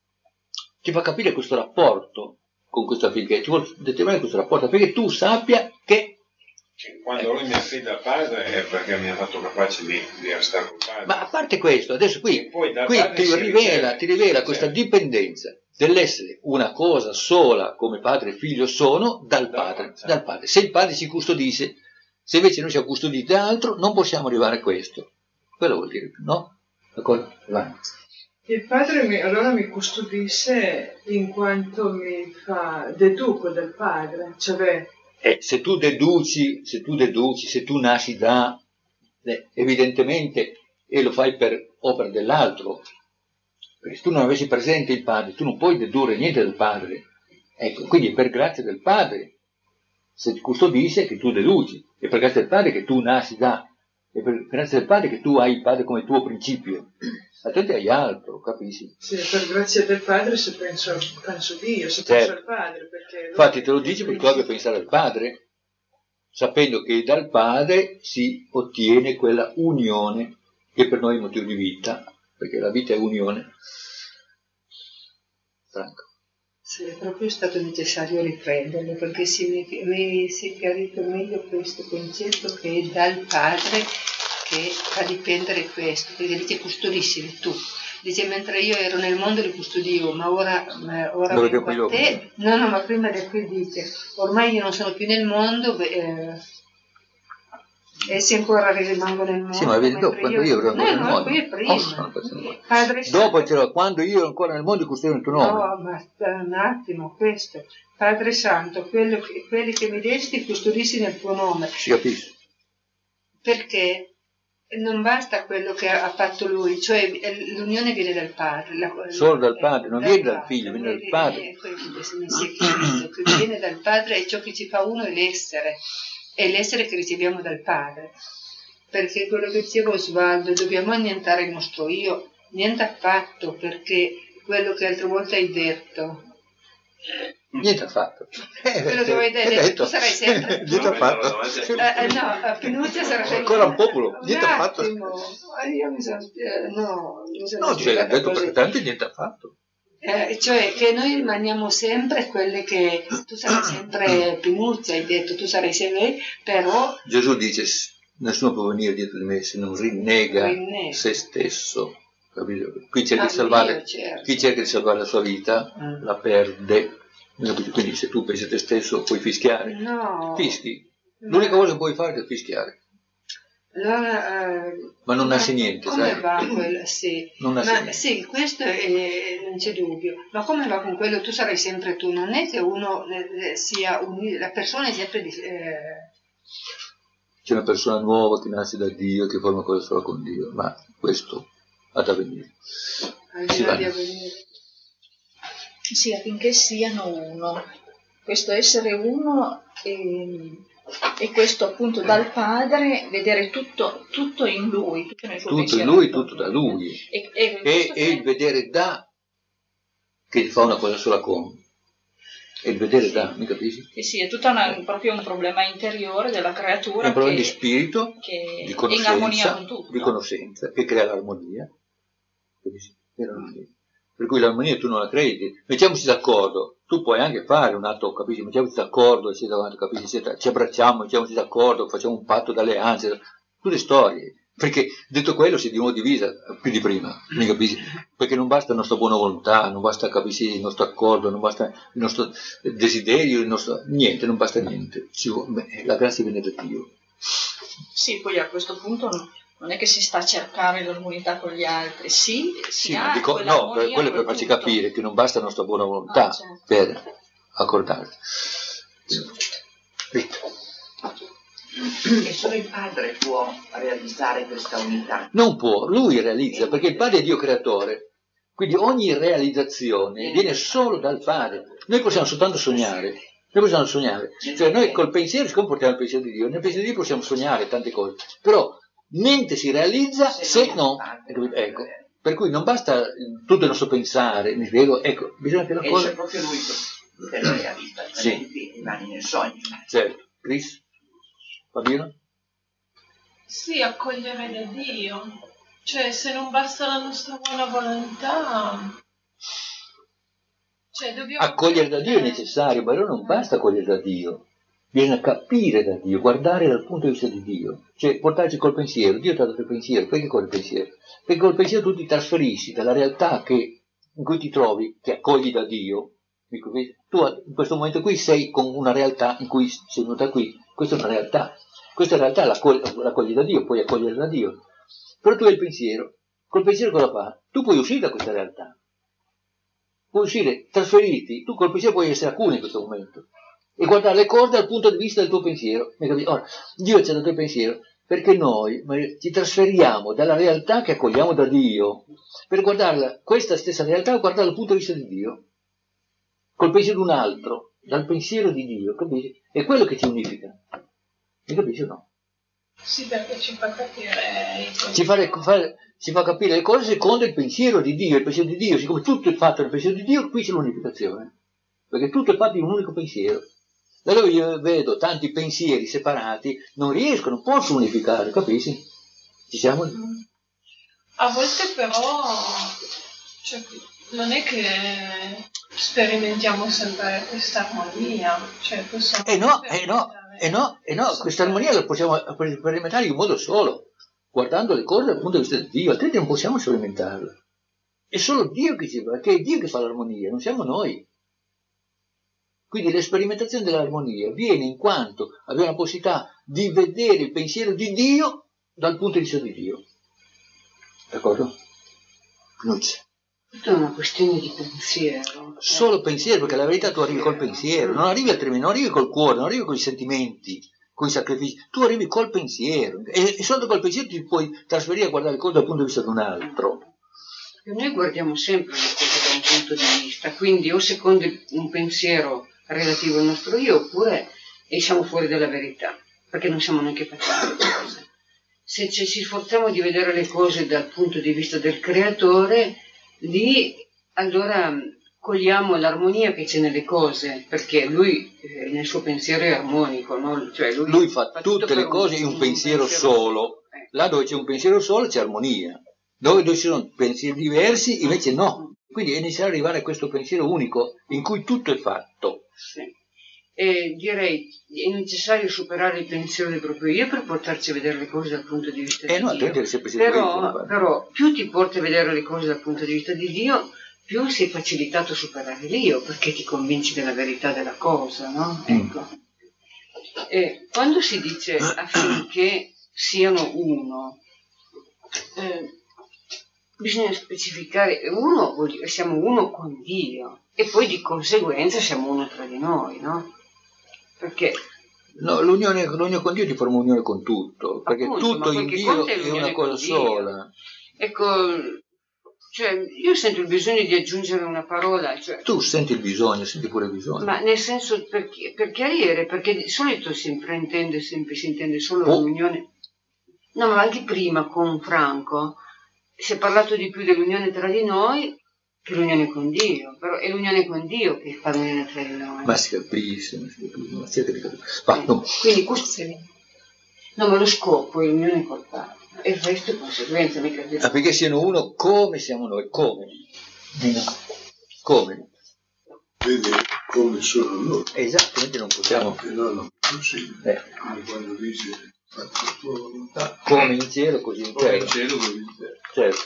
ti fa capire questo rapporto con questo affinché, ti vuole determinare questo rapporto, perché tu sappia che... che quando lui mi affida al padre è perché mi ha fatto capace di, di restare col padre. Ma a parte questo, adesso qui, qui ti rivela, ti rivela questa dipendenza dell'essere una cosa sola come padre e figlio sono dal padre, dal padre. Se il padre ci custodisce, se invece noi siamo custoditi da altro, non possiamo arrivare a questo. Quello vuol dire, no? D'accordo? Vai. Il padre mi, allora mi custodisce in quanto mi fa deduco dal padre, cioè... Eh, se tu deduci, se tu deduci, se tu nasci da, eh, evidentemente, e lo fai per opera dell'altro, perché se tu non avessi presente il padre, tu non puoi dedurre niente del padre. Ecco, quindi è per grazia del padre, se ti custodisce, che tu deduci, è per grazia del padre che tu nasci da. È per grazia del Padre che tu hai il Padre come tuo principio, altrimenti hai altro, capisci? Sì, per grazia del Padre se penso, penso Dio, se Certo. penso al Padre. Perché Infatti te lo dice perché tu abbia a pensare al Padre, sapendo che dal Padre si ottiene quella unione che per noi è motivo di vita, perché la vita è unione. Franco. Sì, è proprio stato necessario riprenderlo perché si mi, mi si è chiarito meglio questo concetto che è dal Padre che fa dipendere questo, perché dice custodisci tu. Dice mentre io ero nel mondo li custodivo, ma ora, ma ora vengo a te. No, no, ma prima di qui dice, ormai io non sono più nel mondo, eh, essi ancora rimangono nel mondo. Sì, ma vedi, dopo, quando io ero ancora no, nel no, mondo. qui è prima. Oh, Padre dopo c'era, quando io ero ancora nel mondo custodivo il tuo nome. No, ma un attimo, questo. Padre Santo, quello che, quelli che mi desti custodissi nel tuo nome. Si capisce. Perché non basta quello che ha fatto lui, cioè l'unione viene dal Padre. La, Solo dal Padre, non dal viene dal padre, Figlio, viene dal viene, Padre. Viene, viene, che viene dal Padre e ciò che ci fa uno è l'essere, è l'essere che riceviamo dal Padre. Perché quello che diceva Osvaldo, dobbiamo annientare il nostro io, niente affatto, perché quello che altre volte hai detto. Niente affatto. Eh, quello che avevi detto, detto, tu sarai sempre. Niente affatto. Eh, no, Finuccia sarà sempre. Ancora un popolo, niente un affatto. Io mi sono eh, no, mi sono no, cioè, ha detto perfettamente niente affatto. Eh, cioè che noi rimaniamo sempre quelle che tu sarai sempre Pinuccia, hai detto, tu sarai sempre, però. Gesù dice. Nessuno può venire dietro di me se non rinnega, rinnega. se stesso. Capito? Qui cerca, ah, di salvare, io, certo. chi cerca di salvare la sua vita mm. la perde. Quindi se tu pensi a te stesso puoi fischiare. No. Fischi. L'unica cosa che puoi fare è fischiare. Allora, eh, ma non nasce niente, come sai? va quello? Sì. Non nasce ma niente. Sì, questo è, non c'è dubbio. Ma come va con quello? Tu sarai sempre tu. Non è che uno eh, sia unito, la persona è sempre di, eh, c'è una persona nuova che nasce da Dio, che forma cosa sola con Dio, ma questo ha da venire. Al di là di avvenire. Sì, affinché siano uno. Questo essere uno e, e questo appunto dal Padre, vedere tutto, tutto in Lui. Tutto, nel suo tutto in Lui, tutto da Lui. E, e, e, e il vedere da, che fa una cosa sola con. E il vedere sì. Da, mi capisci? Sì, sì, è tutto proprio un problema interiore della creatura. È un problema che, di spirito, che di conoscenza, è in armonia con tutto. Di conoscenza, che crea l'armonia. Capisci? Per cui l'armonia tu non la credi. Mettiamoci d'accordo, tu puoi anche fare un atto, capisci? Mettiamoci d'accordo, capisci? Ci abbracciamo, mettiamoci d'accordo, facciamo un patto d'alleanza, tutte storie. Perché detto quello si è di nuovo divisa più di prima, mi capisci? Perché non basta la nostra buona volontà, non basta capisci, il nostro accordo, non basta il nostro desiderio, il nostro niente, non basta niente. Ci vuole, beh, la grazia viene da Dio. Sì, poi a questo punto non è che si sta a cercare l'armonia con gli altri, sì, sì ma dico, no, per, quello è per farci capire che non basta la nostra buona volontà ah, certo. per accordare. E solo il Padre può realizzare questa unità. Non può, lui realizza, perché il Padre è Dio creatore, quindi ogni realizzazione viene solo dal Padre. Noi possiamo soltanto sognare, noi possiamo sognare, cioè noi col pensiero ci comportiamo il pensiero di Dio, nel pensiero di Dio possiamo sognare tante cose, però niente si realizza se no, ecco, per cui non basta tutto il nostro pensare, mi spiego, ecco, bisogna che la e cosa... E proprio lui che lo realizza, sì. rimani nel sogno. Certo, Chris? Fabino? Sì, accogliere da Dio. Cioè, se non basta la nostra buona volontà... Cioè, dobbiamo... Accogliere da Dio è necessario, ma non basta accogliere da Dio. Bisogna capire da Dio, guardare dal punto di vista di Dio. Cioè, portarci col pensiero. Dio ti ha dato il pensiero. Perché col pensiero? Perché col pensiero tu ti trasferisci dalla realtà che, in cui ti trovi, che accogli da Dio. Tu in questo momento qui sei con una realtà in cui sei venuta qui. Questa è una realtà. Questa realtà l'accogli da Dio, puoi accogliere da Dio. Però tu hai il pensiero. Col pensiero cosa fa? Tu puoi uscire da questa realtà. Puoi uscire, trasferirti. Tu col pensiero puoi essere a Cuneo in questo momento. E guardare le cose dal punto di vista del tuo pensiero. Ora, Dio ci ha dato il pensiero perché noi ci trasferiamo dalla realtà che accogliamo da Dio per guardare questa stessa realtà e guardare dal punto di vista di Dio. Col pensiero di un altro, dal pensiero di Dio, capisci? È quello che ci unifica. Mi capisci o no? Sì, perché ci fa capire. Ci fa, fa, ci fa capire le cose secondo il pensiero di Dio. Il pensiero di Dio, siccome tutto è fatto nel pensiero di Dio, qui c'è l'unificazione. Perché tutto è fatto in un unico pensiero. Da dove io vedo tanti pensieri separati, non riescono, non possono unificare, capisci? Ci siamo? A volte però, cioè, non è che sperimentiamo sempre questa armonia. Cioè, possiamo Eh no, eh no, eh no, eh no, questa armonia la possiamo sperimentare in un modo solo, guardando le cose dal punto di vista di Dio, altrimenti non possiamo sperimentarla. È solo Dio che ci fa, che è Dio che fa l'armonia, non siamo noi. Quindi l'esperimentazione dell'armonia viene in quanto abbiamo la possibilità di vedere il pensiero di Dio dal punto di vista di Dio. D'accordo? Non c'è. È una questione di pensiero. Solo pensiero, perché la verità tu arrivi col pensiero, non arrivi altrimenti, non arrivi col cuore, non arrivi con i sentimenti, con i sacrifici, tu arrivi col pensiero e, e solo col pensiero ti puoi trasferire a guardare le cose dal punto di vista di un altro. Perché noi guardiamo sempre le cose da un punto di vista, quindi o secondo un pensiero relativo al nostro io, oppure esciamo fuori dalla verità, perché non siamo neanche capaci di cose. Se ci sforziamo di vedere le cose dal punto di vista del creatore, lì allora cogliamo l'armonia che c'è nelle cose, perché lui eh, nel suo pensiero è armonico, no? Cioè lui, lui fa, fa tutte le un, cose in un, un pensiero, pensiero solo. Eh. Là dove c'è un pensiero solo c'è armonia, dove, dove ci sono pensieri diversi invece no. Quindi è necessario arrivare a questo pensiero unico in cui tutto è fatto. Sì. E direi è necessario superare il pensiero del proprio io per portarci a vedere le cose dal punto di vista eh di no, Dio. Però, però, però più ti porti a vedere le cose dal punto di vista di Dio, più sei facilitato a superare l'io, perché ti convinci della verità della cosa, no? Mm. Ecco. E quando si dice affinché siano uno, eh, bisogna specificare, uno vuol dire siamo uno con Dio e poi di conseguenza siamo uno tra di noi, no? Perché no, l'unione, l'unione con Dio ti forma unione con tutto, perché appunto, tutto in Dio è, è una cosa sola. Ecco, cioè io sento il bisogno di aggiungere una parola. Cioè, tu senti il bisogno, senti pure il bisogno. Ma nel senso per, per chiarire, perché di solito si intende sempre, si intende solo oh. l'unione. No, ma anche prima con Franco si è parlato di più dell'unione tra di noi che l'unione con Dio, però è l'unione con Dio che fa l'unione tra di noi. Ma si capisce, ma si capisce, ma siete di capire. Ma, no. Quindi questo è... No, ma lo scopo è l'unione col Padre, e il resto è conseguenza, mica dire. Ah, perché siano uno come siamo noi, come? Come? Vede come sono loro. Esattamente, non possiamo. Che no, non è possibile. Eh. Come quando dice fatto la tua volontà. Come in cielo, così in terra. Come in cielo, così in terra. Certo.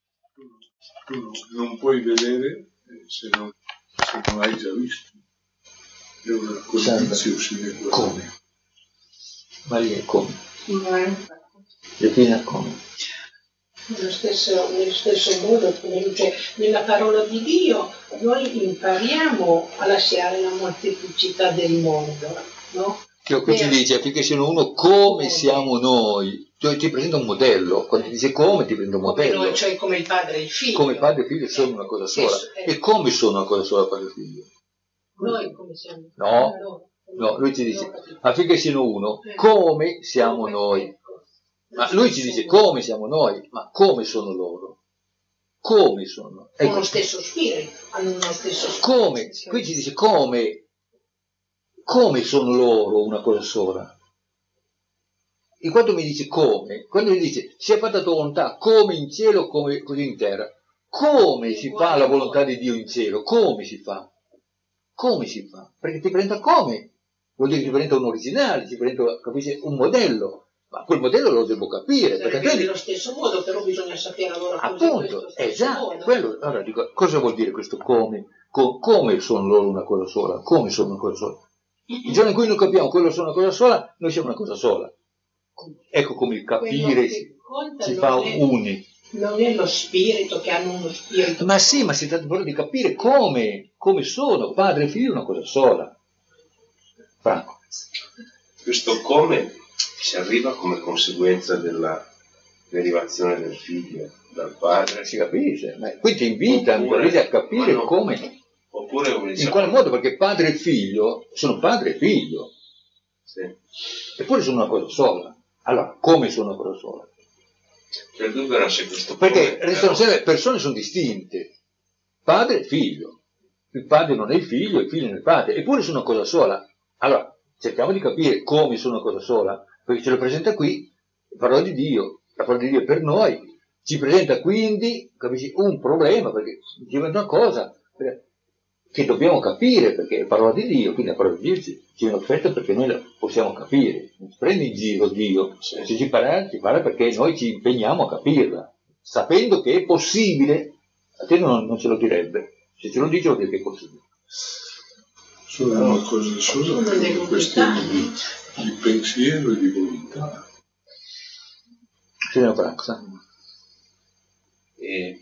Tu non puoi vedere se non, se non hai già visto. È una condizione sine qua non. Come? Maria, come? Ma Defina come? nello stesso, nello stesso modo, cioè, nella parola di Dio noi impariamo a lasciare la molteplicità del mondo, no? Che qui ci dice affinché siano uno come siamo noi. Cioè ti presenta un modello, quando ti dice come ti presenta un modello. Come noi, cioè come il padre e il figlio. Come il padre e il figlio sono una cosa sola. Eh, e come sono una cosa sola padre e figlio? Noi come siamo? No, no, lui ci dice affinché siano uno come siamo noi. Ma lui ci dice come siamo noi, ma come sono loro? Come sono? Ecco. Con lo stesso spirito, hanno lo stesso spirito. Come? Qui ci dice come, come sono loro una cosa sola. E quando mi dice come, quando mi dice sia fatta la tua volontà come in cielo, come così in terra, come si fa la volontà di Dio in cielo? Come si fa? Come si fa? Perché ti presenta come? Vuol dire che ti presenta un originale, ti presenta, capisci, un modello. Ma quel modello lo devo capire. Perché perché nello stesso modo, però bisogna sapere allora cosa appunto, esatto, quello, allora dico, cosa vuol dire questo come? Co- come sono loro una cosa sola? Come sono una cosa sola? Il giorno in cui noi capiamo che loro sono una cosa sola, noi siamo una cosa sola. Ecco come il capire si, si fa è, uni. Non è lo spirito che hanno uno spirito. Ma sì, ma si tratta proprio di capire come, come sono padre e figlio una cosa sola. Franco. Questo come si arriva come conseguenza della derivazione del figlio dal padre. Si capisce, ma qui ti invita a capire no, come, oppure in quale modo, perché padre e figlio sono padre e figlio, sì. eppure sono una cosa sola. Allora, come sono una cosa sola? Cioè il dubbio era se questo Perché come, restano però... sempre persone sono distinte, padre e figlio. Il padre non è il figlio, il figlio non è il padre, eppure sono una cosa sola. Allora, cerchiamo di capire come sono una cosa sola, perché ce lo presenta qui, la parola di Dio, la parola di Dio è per noi, ci presenta quindi, capisci, un problema, perché diventa una cosa che dobbiamo capire, perché è la parola di Dio, quindi la parola di Dio ci, ci è un'offerta perché noi la possiamo capire. Non prendi in giro Dio, se ci parla, ci parla perché noi ci impegniamo a capirla, sapendo che è possibile, a te non, non ce lo direbbe, se ce lo dice vuol dire che è possibile. Sono una cosa sola, sono questioni di, di pensiero e di volontà. Signor Praxa. E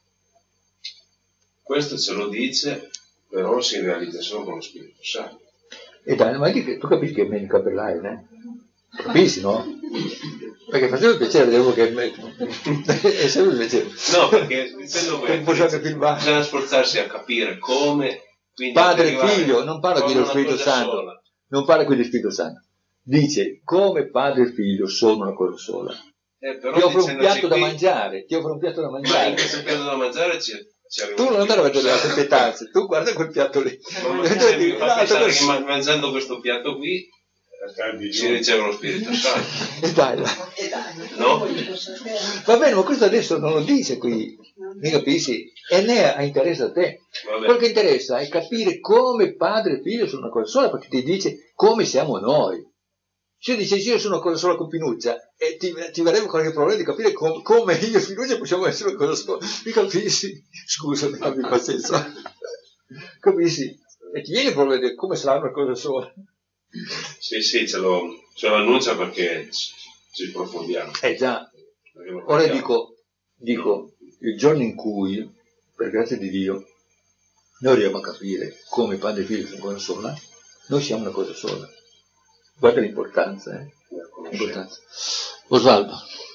questo ce lo dice, però si realizza solo con lo Spirito Santo. E dai, ma tu capisci che è meglio capellare, eh? Capisci, no? Perché faceva il piacere vedere che è meglio. È sempre il piacere. No, perché dicendo questo bisogna sforzarsi a capire come... Padre e figlio, non parla qui dello Spirito Santo, sola. Non parla qui dello Spirito Santo. Dice come padre e figlio sono una cosa sola. Eh, però ti offro un piatto qui... da mangiare, ti offro un piatto da mangiare. Ma in questo piatto da mangiare ci, ci tu non andare a vedere le aspettazze, tu guarda quel piatto lì. Ma mi fa pensare che mangiando questo piatto qui si riceve lo Spirito Santo. E dai, no? Va bene, ma questo adesso non lo dice qui, mi capisci? E ne interessa a te. Quello che interessa è capire come padre e figlio sono una cosa sola, perché ti dice come siamo noi. Se io dicessi io sono una cosa sola con Pinuccia, e ti, ti verrebbe qualche problema di capire com, come io e Pinuccia possiamo essere una cosa sola. Mi capisci? Scusa, mi abbi pazienza. Capisci? E ti viene il problema di come sarà una cosa sola. Sì, sì, ce lo, ce lo annuncia perché ci, ci profondiamo. Eh già. Ora dico, dico, il giorno in cui, per grazia di Dio, noi arriviamo a capire come padre e figlio sono una cosa sola, noi siamo una cosa sola. Guarda l'importanza, eh? L'importanza. Osvaldo.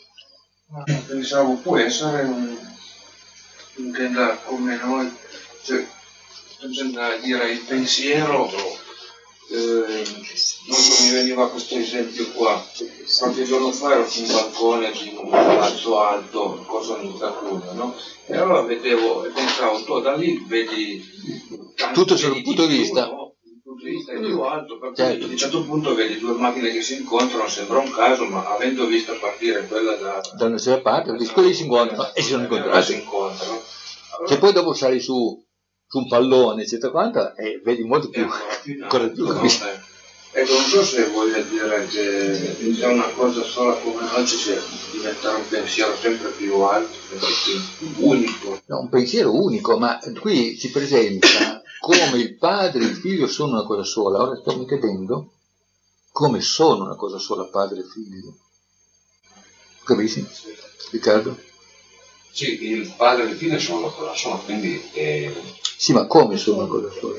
Pensavo, può essere un, intenda come noi, cioè, bisogna dire il pensiero, eh, non mi veniva questo esempio qua, qualche giorno fa ero su un balcone di un palazzo alto, cosa in Italia, no? E allora vedevo e pensavo, tu da lì vedi tutto sul punto di vista. No? È più alto, perché certo. A un certo punto vedi due macchine che si incontrano, sembra un caso, ma avendo visto partire quella da... da una stessa parte, da quelli si incontrano e si sono incontrati. Si incontrano. Allora, se poi dopo sali su, su un pallone, eccetera, quanta, e vedi molto più, ancora più. Ecco, non so se voglio dire che è una cosa sola come noi ci sia diventare un pensiero sempre più alto, più unico. No, un pensiero unico, ma qui si presenta come il padre e il figlio sono una cosa sola. Ora sto mi chiedendo come sono una cosa sola padre e figlio. Capisci, Riccardo? Sì, il padre e il figlio sono una cosa sola, quindi... Eh... Sì, ma come sono una cosa sola?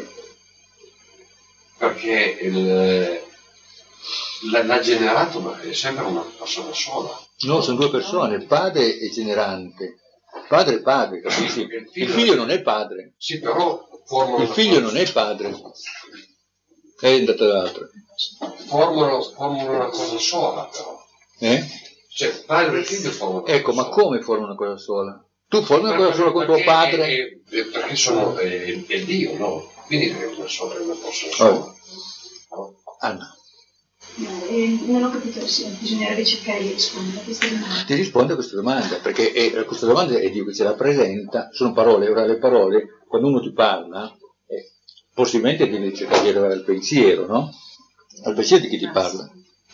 Perché il, l'ha generato è sempre una persona sola. No, sono due persone, il padre è generante. Padre è padre, capisci? Il figlio, il figlio non è padre. Sì, però... Il figlio non è padre, è andato dall'altro. Formano, formano una cosa sola, però. Eh? Cioè, padre e figlio formano una ecco, cosa ma sola. come formano una cosa sola? Tu formi una cosa sola con tuo padre? È, è, perché sono è, è Dio, no? Quindi è una, sola, una persona sola. Oh. Anna. No, eh, non ho capito se bisognerebbe cercare di rispondere a questa domanda. Ti risponde a questa domanda, perché è, questa domanda è Dio che ce la presenta, sono parole, ora le parole, quando uno ti parla, eh, possibilmente devi cercare di arrivare al pensiero, no? Al pensiero di chi ti parla.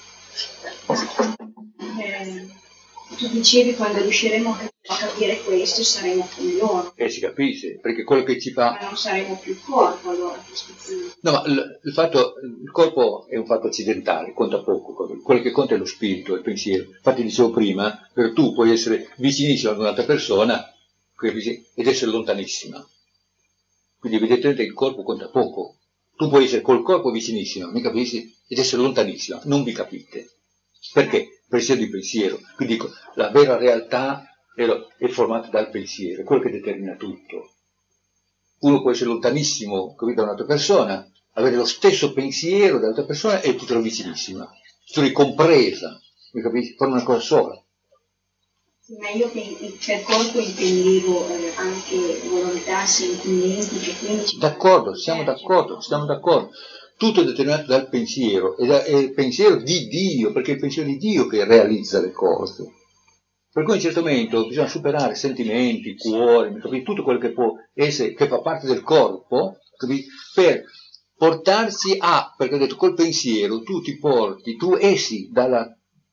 Eh, tu dicevi quando riusciremo a capire questo saremo con loro. E si capisce, perché quello che ci fa... Ma non saremo più corpo allora. No, ma il, il fatto, il corpo è un fatto accidentale, conta poco, quello che conta è lo spirito, il pensiero. Infatti dicevo prima, per tu puoi essere vicinissimo ad un'altra persona ed essere lontanissima. Quindi evidentemente il corpo conta poco. Tu puoi essere col corpo vicinissimo, mi capisci? Ed essere lontanissima, non vi capite. Perché? Pensiero di pensiero. Quindi dico, la vera realtà è formata dal pensiero, è quello che determina tutto. Uno può essere lontanissimo, capito, da un'altra persona, avere lo stesso pensiero dell'altra persona e tu trovi vicinissima, ti trovi compresa. mi capisci? Fanno una cosa sola. Ma io per corpo intendevo eh, anche volontà, sentimenti, che quindi... D'accordo, siamo d'accordo, siamo d'accordo. Tutto è determinato dal pensiero, è, da, è il pensiero di Dio, perché è il pensiero di Dio che realizza le cose. Per cui in un certo momento bisogna superare sentimenti, cuore, mi capisci? Tutto quello che può essere, che fa parte del corpo, capisci? Per portarsi a, perché ho detto col pensiero tu ti porti, tu esci dalla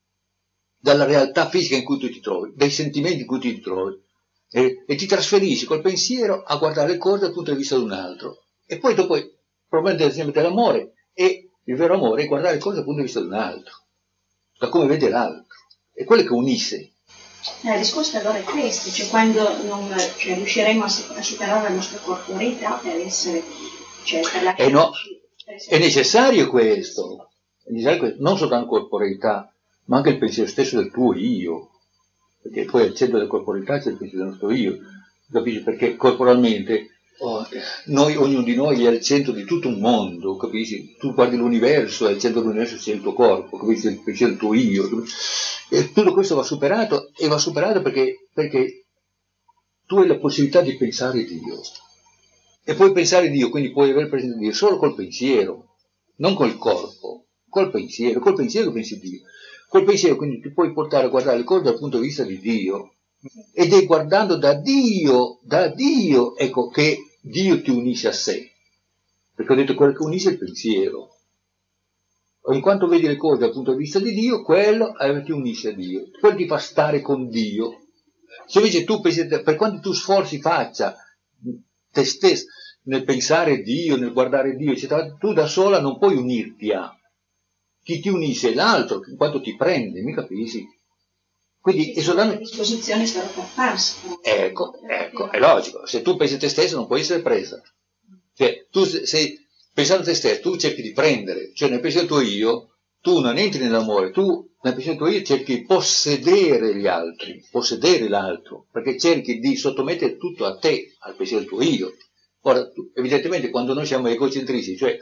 dalla realtà fisica in cui tu ti trovi, dai sentimenti in cui tu ti trovi, e, e ti trasferisci col pensiero a guardare le cose dal punto di vista di un altro. E poi dopo, probabilmente l'esempio dell'amore, e il vero amore è guardare le cose dal punto di vista di un altro, da come vede l'altro. È quello che unisce. La risposta allora è questa, cioè quando non cioè, riusciremo a, a superare la nostra corporeità per essere, cioè per la eh no, è necessario questo, è necessario questo, non soltanto corporeità, ma anche il pensiero stesso del tuo io, perché poi al centro della corporalità c'è il pensiero del nostro io, capisci? Perché corporalmente oh, noi, ognuno di noi è al centro di tutto un mondo, capisci? Tu guardi l'universo e al centro dell'universo c'è il tuo corpo, capisci? Il pensiero del tuo io, capisci? E tutto questo va superato, e va superato perché, perché tu hai la possibilità di pensare Dio, e puoi pensare Dio, quindi puoi avere presente Dio solo col pensiero, non col corpo, col pensiero, col pensiero pensi Dio. Col pensiero quindi ti puoi portare a guardare le cose dal punto di vista di Dio, ed è guardando da Dio, da Dio, ecco che Dio ti unisce a sé, perché ho detto quello che unisce è il pensiero. In quanto vedi le cose dal punto di vista di Dio, quello ti unisce a Dio, quello ti fa stare con Dio. Se invece tu pensi, per quanto tu sforzi faccia te stesso nel pensare Dio, nel guardare Dio, eccetera, tu da sola non puoi unirti a. Chi ti unisce è l'altro, in quanto ti prende, mi capisci? Quindi è soltanto... La disposizione sarà per farsi. Ecco, ecco, è logico. Se tu pensi a te stesso non puoi essere presa. Cioè, tu sei, pensando a te stesso, tu cerchi di prendere, cioè nel pensiero tuo io, tu non entri nell'amore, tu nel pensiero tuo io cerchi di possedere gli altri, possedere l'altro, perché cerchi di sottomettere tutto a te, al pensiero tuo io. Ora, tu, evidentemente quando noi siamo egocentrici, cioè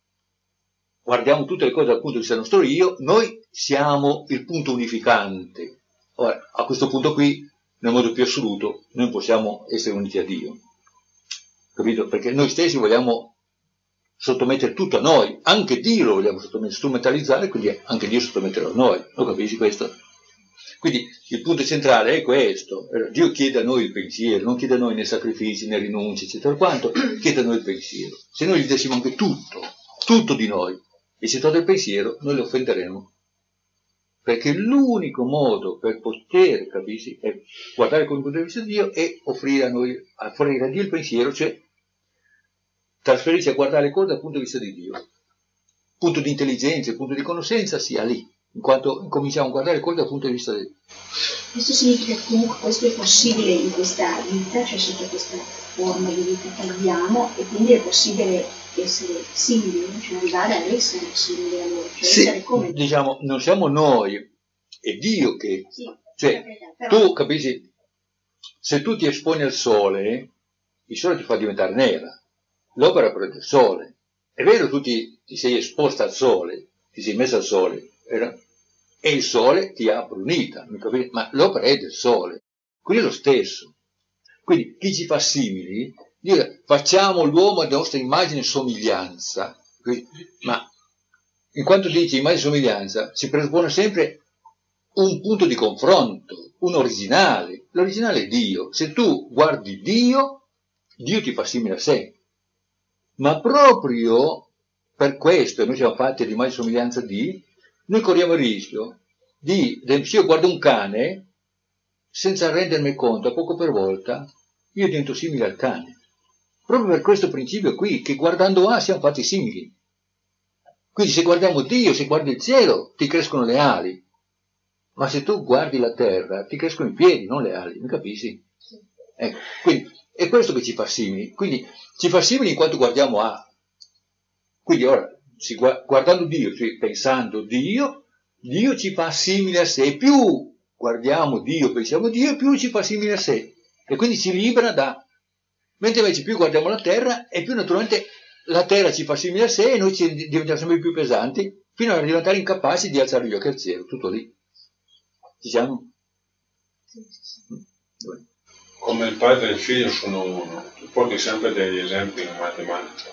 guardiamo tutte le cose dal punto di vista del nostro io, noi siamo il punto unificante. Ora, a questo punto qui, nel modo più assoluto, noi possiamo essere uniti a Dio. Capito? Perché noi stessi vogliamo sottomettere tutto a noi, anche Dio lo vogliamo sottomettere, strumentalizzare, quindi anche Dio sottometterlo a noi. Lo capisci questo? Quindi il punto centrale è questo. Dio chiede a noi il pensiero, non chiede a noi né sacrifici, né rinunci, eccetera quanto, chiede a noi il pensiero. Se noi gli dessimo anche tutto, tutto di noi, e se toglie il pensiero, noi lo offenderemo. Perché l'unico modo per poter, capisci, è guardare con il punto di vista di Dio e offrire a noi, offrire a Dio il pensiero, cioè trasferirci a guardare le cose dal punto di vista di Dio. Il punto di intelligenza, il punto di conoscenza sia lì, in quanto cominciamo a guardare le cose dal punto di vista di Dio. Questo significa che comunque questo è possibile in questa vita, cioè sotto questa forma di vita che abbiamo, e quindi è possibile essere simili, cioè arrivare ad essere simili a loro, cioè sì, essere come... Diciamo, non siamo noi, è Dio che... Sì, cioè, però... tu capisci, se tu ti esponi al sole, il sole ti fa diventare nera, l'opera però è del sole. È vero, tu ti, ti sei esposta al sole, ti sei messa al sole, vero? E il sole ti ha brunita, ma l'opera è del sole, quindi è lo stesso. Quindi chi ci fa simili, dire, facciamo l'uomo a nostra immagine e somiglianza, ma in quanto dice immagine e somiglianza si presuppone sempre un punto di confronto, un originale. L'originale è Dio. Se tu guardi Dio, Dio ti fa simile a sé. Ma proprio per questo, noi siamo fatti di immagine e somiglianza di, noi corriamo il rischio di, se io guardo un cane, senza rendermi conto, a poco per volta, io divento simile al cane. Proprio per questo principio qui, che guardando A siamo fatti simili. Quindi se guardiamo Dio, se guardi il cielo, ti crescono le ali. Ma se tu guardi la terra, ti crescono i piedi, non le ali, mi capisci? Ecco, quindi è questo che ci fa simili. Quindi ci fa simili in quanto guardiamo A. Quindi ora, si gu- guardando Dio, cioè pensando Dio, Dio ci fa simili a sé. Più guardiamo Dio, pensiamo Dio, più ci fa simili a sé. E quindi ci libera da... Mentre invece più guardiamo la terra, e più naturalmente la terra ci fa simile a sé, e noi ci diventiamo sempre più pesanti, fino a diventare incapaci di alzare gli occhi al cielo, tutto lì. Ci siamo? Sì, sì, sì. Come il padre e il figlio sono uno. Tu porti sempre degli esempi in matematica.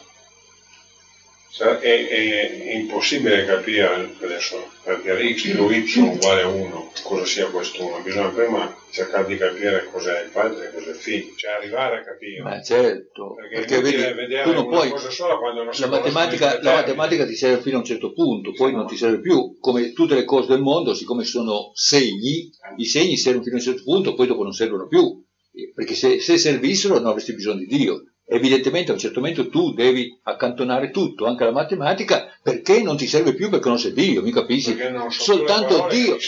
Cioè, è, è, è impossibile capire adesso, perché x più y uguale a uno, cosa sia questo uno. Bisogna prima cercare di capire cos'è il padre e cos'è il figlio, cioè arrivare a capire. Ma certo, perché, perché vedi, vedere tu non una puoi, cosa sola quando non si la matematica, la matematica ti serve fino a un certo punto, poi non ti serve più, come tutte le cose del mondo, siccome sono segni, i segni servono fino a un certo punto, poi dopo non servono più, perché se, se servissero non avresti bisogno di Dio. Evidentemente a un certo momento tu devi accantonare tutto, anche la matematica, perché non ti serve più, perché non sei Dio, mi capisci? Non soltanto Dio,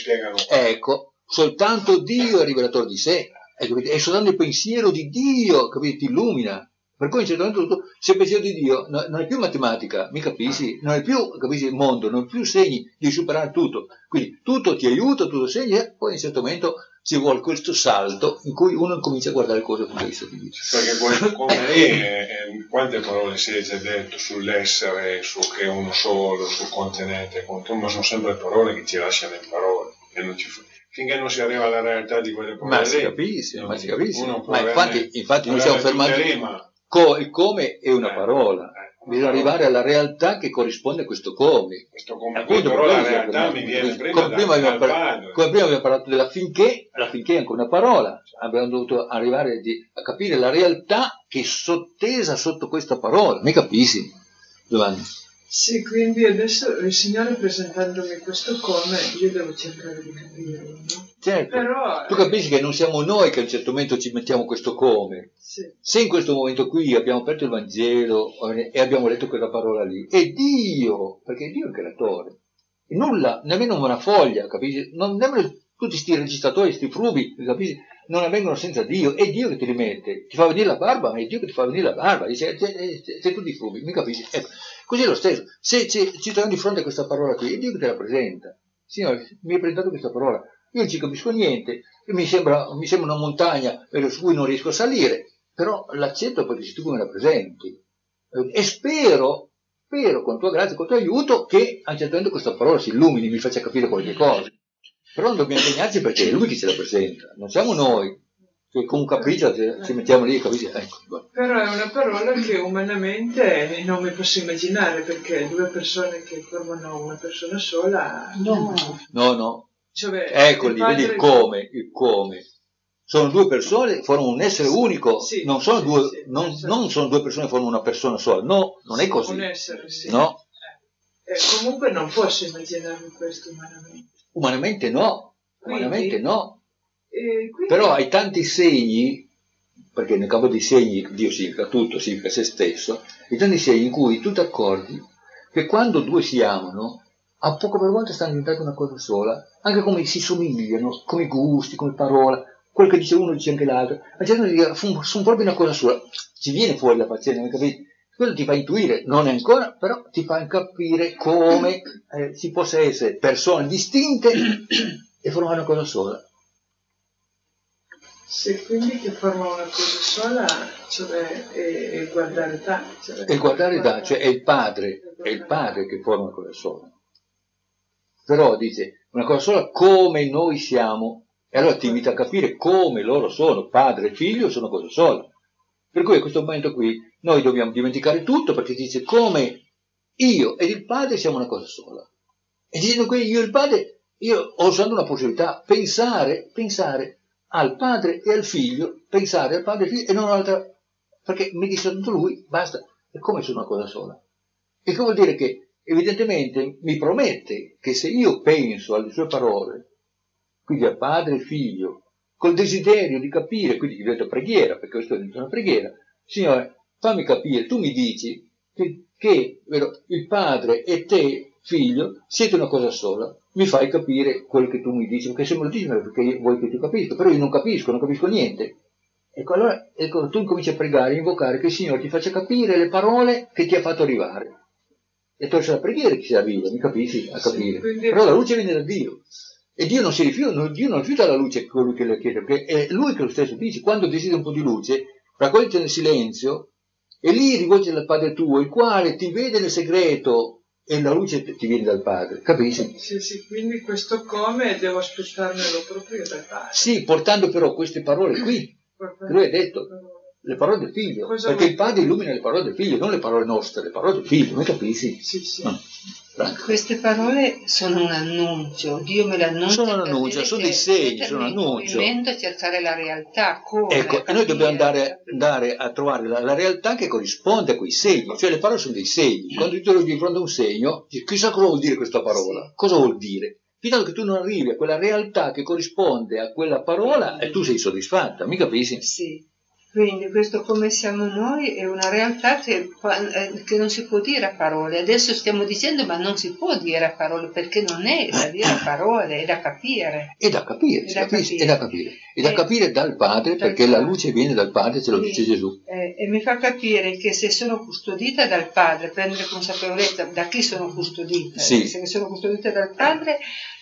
ecco, soltanto Dio è rivelatore di sé, è soltanto il pensiero di Dio, capito? Ti illumina. Per cui a un certo momento tutto, se il pensiero di Dio no, non è più matematica, mi capisci? Non è più, capisci, il mondo, non è più segni, devi superare tutto. Quindi tutto ti aiuta, tutto segna, e poi a un certo momento ci vuole questo salto in cui uno comincia a guardare le cose con questo di vista. Perché come lì, eh, quante parole si è già detto sull'essere, su che è uno solo, sul contenente, ma sono sempre parole che ci lasciano in parole. E non ci, finché non si arriva alla realtà di quelle parole. Ma si capisce, ma si capisce. Ma averne, infatti, infatti noi siamo fermati. Co, il come è una parola. Bisogna arrivare alla realtà che corrisponde a questo come. Questo come appunto, però la realtà mi viene prima come, da, prima abbiamo dal par- come prima abbiamo parlato della finché, la finché è anche una parola. Abbiamo dovuto arrivare di, a capire la realtà che è sottesa sotto questa parola. Mi capisci, Giovanni? Sì, quindi adesso il Signore presentandomi questo come, io devo cercare di capirlo, no? Certo, però, tu capisci che non siamo noi che a un certo momento ci mettiamo questo come. Sì. Se in questo momento qui abbiamo aperto il Vangelo e abbiamo letto quella parola lì, è Dio, perché è Dio il creatore. E nulla, nemmeno una foglia, capisci? Non, nemmeno tutti questi registratori, questi frubi, capisci? Non avvengono senza Dio, è Dio che ti li mette, ti fa venire la barba, ma è Dio che ti fa venire la barba, dice, sei tu di frubi, mi capisci? Ecco, così è lo stesso, se ci, ci troviamo di fronte a questa parola qui, è Dio che te la presenta. Signore, mi hai presentato questa parola, io non ci capisco niente, mi sembra, mi sembra una montagna su cui non riesco a salire, però l'accetto perché sei tu che me la presenti. E spero, spero con tua grazia, con tuo aiuto, che a un certo punto questa parola si illumini, mi faccia capire qualche cosa. Però non dobbiamo impegnarci perché è lui che ce la presenta, non siamo noi, che con un capriccio ci mettiamo lì e capisci, ecco. Però è una parola che umanamente non mi posso immaginare, perché due persone che formano una persona sola... No, no. no. Cioè, ecco lì, vedi il come, il come. Sono due persone, formano un essere unico, sì, non, sono sì, due, sì, non, sì. non sono due persone che formano una persona sola, no, non è così. Un essere, sì. No? Eh, comunque non posso immaginarmi questo umanamente. Umanamente no, umanamente quindi, no. Eh, quindi... Però hai tanti segni, perché nel campo dei segni Dio significa tutto, significa se stesso, hai tanti segni in cui tu ti accorgi che quando due si amano, a poco per volta stanno diventando una cosa sola, anche come si somigliano, come gusti, come parola, quello che dice uno dice anche l'altro, ma certo sono proprio una cosa sola, ci viene fuori la faccenda, mi capite? Quello ti fa intuire, non è ancora, però ti fa capire come eh, si possa essere persone distinte e formare una cosa sola. Se quindi che forma una cosa sola, cioè è, è guardare da, cioè è guardare da, cioè è il padre, è il padre che forma una cosa sola. Però dice una cosa sola come noi siamo, e allora ti invita a capire come loro sono, padre e figlio sono cosa sola. Per cui a questo momento qui noi dobbiamo dimenticare tutto, perché dice come io ed il padre siamo una cosa sola. E dicendo qui io e il padre, io ho usato una possibilità, pensare, pensare al padre e al figlio, pensare al padre e al figlio e non all'altra, perché mi dice tanto lui, basta, e come sono una cosa sola. E che vuol dire che evidentemente mi promette che se io penso alle sue parole, quindi a padre e figlio, col desiderio di capire, quindi diventa preghiera, perché questo diventa una preghiera, Signore, fammi capire, tu mi dici che, che vero, il padre e te, figlio, siete una cosa sola, mi fai capire quello che tu mi dici, perché se me lo dici perché vuoi che tu capisca, però io non capisco, non capisco niente. Ecco, allora ecco, tu cominci a pregare, a invocare che il Signore ti faccia capire le parole che ti ha fatto arrivare. E attraverso la preghiera che si arriva, mi capisci? A capire. Sì, quindi... Però la luce viene da Dio. E Dio non si rifiuta, Dio non rifiuta la luce che colui che le chiede, perché è Lui che lo stesso dice, quando desideri un po' di luce, raccogliti nel silenzio, e lì rivolgi al Padre tuo, il quale ti vede nel segreto, e la luce ti viene dal Padre, capisci? Sì, sì, quindi questo come devo aspettarmelo proprio dal Padre. Sì, portando però queste parole qui, che lui ha detto, le parole del figlio, Cosa perché vuol il Padre illumina le parole del figlio, non le parole nostre, le parole del figlio, mi capisci? Sì, sì. No. Queste parole sono un annuncio, Dio me le annuncia. Sono un per annuncio, dire sono che dei segni, mettermi sono un in annuncio. movimento a cercare la realtà, come Ecco, e noi dobbiamo andare, andare a trovare la, la realtà che corrisponde a quei segni, cioè le parole sono dei segni. Quando tu ti trovi di fronte a un segno, dici, chissà cosa vuol dire questa parola, sì. Cosa vuol dire? Fino a che tu non arrivi a quella realtà che corrisponde a quella parola e tu sei soddisfatta, mi capisci? Sì. Quindi questo come siamo noi è una realtà che, che non si può dire a parole. Adesso stiamo dicendo ma non si può dire a parole perché non è da dire a parole, è da capire. È da capire, è da capisci? capire. È da capire, è da capire dal Padre, dal perché padre. La luce viene dal Padre, ce lo dice Sì. Gesù. Eh, e mi fa capire che se sono custodita dal Padre, prendere consapevolezza da chi sono custodita, Sì. se sono custodita dal Padre,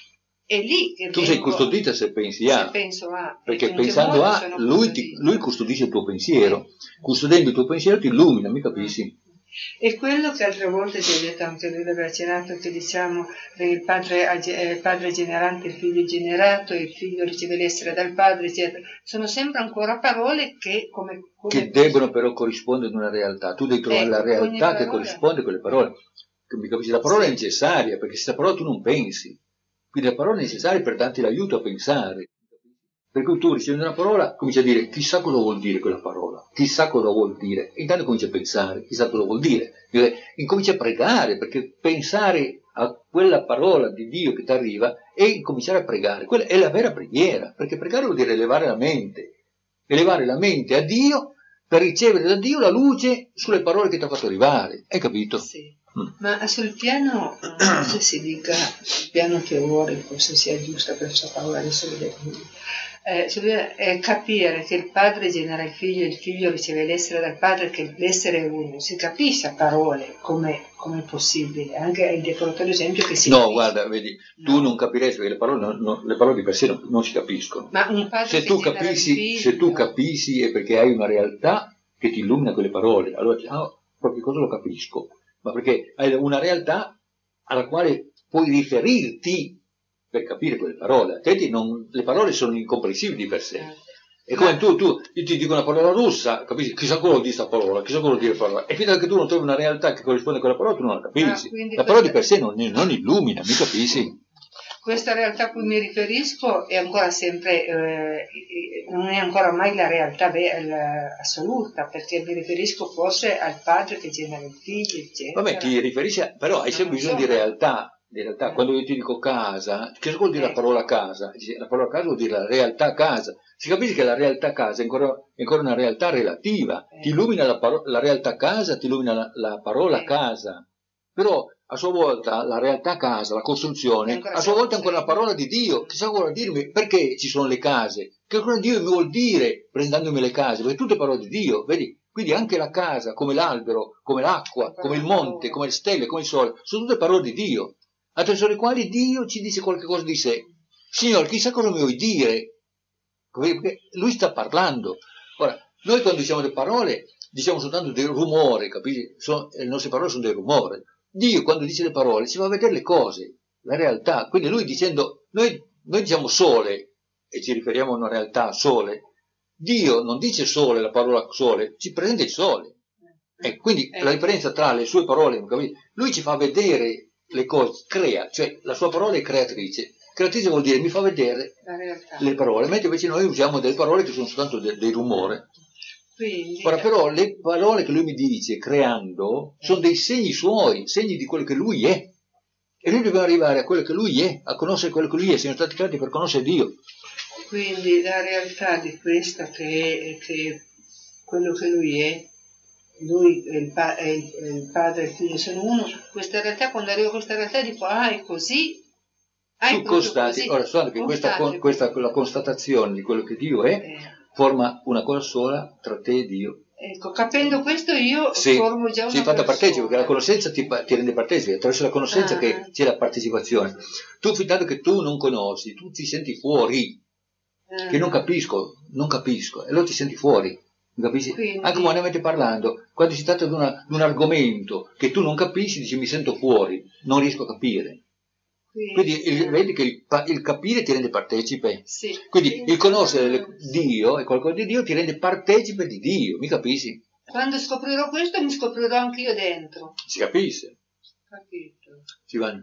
è lì che tu vengo, sei custodita se pensi a, se penso a perché pensando a, lui, ti, lui custodisce il tuo pensiero, custodendo il tuo pensiero ti illumina, mi capisci? E quello che altre volte si è detto anche lui aveva accennato, che diciamo il padre, il padre è generante, il figlio è generato, il figlio riceve l'essere dal padre, eccetera. Sono sempre ancora parole che come, come che debbono però corrispondere ad una realtà. Tu devi trovare ecco, la realtà che parola... corrisponde a quelle parole. Mi capisci? La parola sì. è necessaria, perché senza parola tu non pensi. Quindi la parola è necessaria per darti l'aiuto a pensare. Per cui tu ricevi una parola, cominci a dire chissà cosa vuol dire quella parola, chissà cosa vuol dire. E intanto cominci a pensare, chissà cosa vuol dire. Incominci a pregare, perché pensare a quella parola di Dio che ti arriva e incominciare a pregare. Quella è la vera preghiera, perché pregare vuol dire elevare la mente. Elevare la mente a Dio per ricevere da Dio la luce sulle parole che ti ha fatto arrivare. Hai capito? Sì. Ma sul piano, se si dica, sul piano teorico, se sia giusta questa parola, adesso vedete, eh, è capire che il padre genera il figlio, il figlio riceve l'essere dal padre, che l'essere è uno. Si capisce a parole come è possibile, anche il decoratorio esempio che si No, capisce. guarda, vedi, no. Tu non capiresti perché le parole, non, non, le parole di per sé non, non si capiscono. Ma un padre se, tu capisci, se tu capisci è perché hai una realtà che ti illumina quelle parole, allora ah, qualche cosa lo capisco. Ma perché hai una realtà alla quale puoi riferirti per capire quelle parole, altrimenti non, le parole sono incomprensibili di per sé. È come ma... tu, tu, io ti dico una parola russa, capisci? Chissà cosa vuol dire questa parola, chissà cosa vuol dire parola. E fino a che tu non trovi una realtà che corrisponde a quella parola, tu non la capisci. Ah, la parola questa... di per sé non, non illumina, mi capisci? Questa realtà a cui mi riferisco è ancora sempre, eh, non è ancora mai la realtà assoluta, perché mi riferisco forse al padre che genera il figlio, eccetera. Vabbè, ti riferisci, a, però hai sempre bisogno di realtà, di realtà. Quando io ti dico casa, che cosa vuol dire eh. la parola casa? La parola casa vuol dire la realtà casa. Si capisce che la realtà casa è ancora, è ancora una realtà relativa, eh. ti illumina la, paro- la realtà casa, ti illumina la, la parola eh. casa, però a sua volta la realtà casa, la costruzione, a sua volta è ancora la parola di Dio. Chissà cosa vuol dirmi perché ci sono le case, che cosa Dio mi vuol dire presentandomi le case, perché tutte parole di Dio, vedi? Quindi anche la casa, come l'albero, come l'acqua, come il monte, come le stelle, come il sole, sono tutte parole di Dio, attraverso le quali Dio ci dice qualche cosa di sé. Signore, chissà cosa mi vuoi dire, perché Lui sta parlando. Ora, noi quando diciamo le parole diciamo soltanto del rumore, capisci? Sono, le nostre parole sono del rumore. Dio quando dice le parole ci fa vedere le cose, la realtà. Quindi lui dicendo, noi, noi diciamo sole e ci riferiamo a una realtà, sole. Dio non dice sole, la parola sole, ci presenta il sole. E quindi la differenza tra le sue parole, lui ci fa vedere le cose, crea, cioè la sua parola è creatrice. Creatrice vuol dire mi fa vedere le parole, mentre invece noi usiamo delle parole che sono soltanto del de rumore. Quindi, Ora però le parole che lui mi dice creando sono dei segni suoi, segni di quello che lui è, e noi dobbiamo arrivare a quello che lui è, a conoscere quello che lui è, siamo stati creati per conoscere Dio. Quindi la realtà di questa che è che quello che lui è, lui è il, pa- è il, è il padre e il figlio sono uno, questa realtà, quando arrivo a questa realtà dico ah è così, ah, tu constati, ora so che questa, questa, la constatazione di quello che Dio è, eh. forma una cosa sola tra te e Dio. Ecco, capendo questo io sì, formo già una sei fatta persona. partecipe, perché la conoscenza ti, ti rende partecipe, attraverso la conoscenza ah. che c'è la partecipazione. Tu, fintanto che tu non conosci, tu ti senti fuori, ah. che non capisco, non capisco, e allora ti senti fuori. Capisci? Quindi... Anche umanamente parlando, quando si tratta di, una, di un argomento che tu non capisci, dici mi sento fuori, non riesco a capire. Quindi, quindi il, vedi che il, il capire ti rende partecipe. Sì. Quindi Quindi, il conoscere Dio e qualcosa di Dio ti rende partecipe di Dio, mi capisci? Quando scoprirò questo mi scoprirò anche io dentro. Si capisce? Capito. Si va.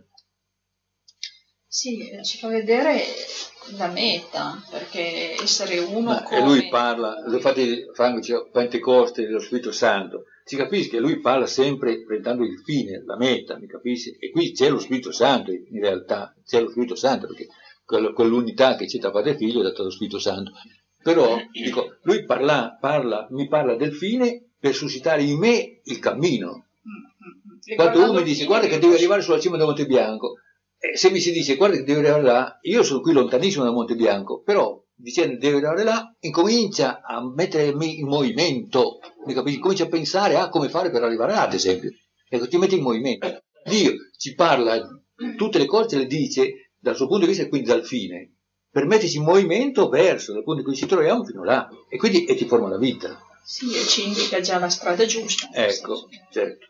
Sì, ci fa vedere la meta, perché essere uno Ma, come... E lui parla, infatti Franco dice Pentecoste dello Spirito Santo, si capisce che lui parla sempre presentando il fine, la meta, mi capisci? E qui c'è lo Spirito Santo, in realtà, c'è lo Spirito Santo, perché quell'unità che c'è tra padre e figlio è data dallo Spirito Santo. Però, dico, lui parla, parla, mi parla del fine per suscitare in me il cammino. Quando uno mi dice guarda che devi arrivare sulla cima del Monte Bianco, e se mi si dice guarda che devi arrivare là, io sono qui lontanissimo dal Monte Bianco, però dicendo devi arrivare là, incomincia a mettermi in movimento, mi capisci? Comincia a pensare a come fare per arrivare là, ad esempio. Ecco, ti metti in movimento. Dio ci parla, tutte le cose le dice dal suo punto di vista e quindi dal fine, per metterci in movimento verso, dal punto in cui ci troviamo fino là, e quindi e ti forma la vita. Sì, e ci indica già la strada giusta. Ecco, certo.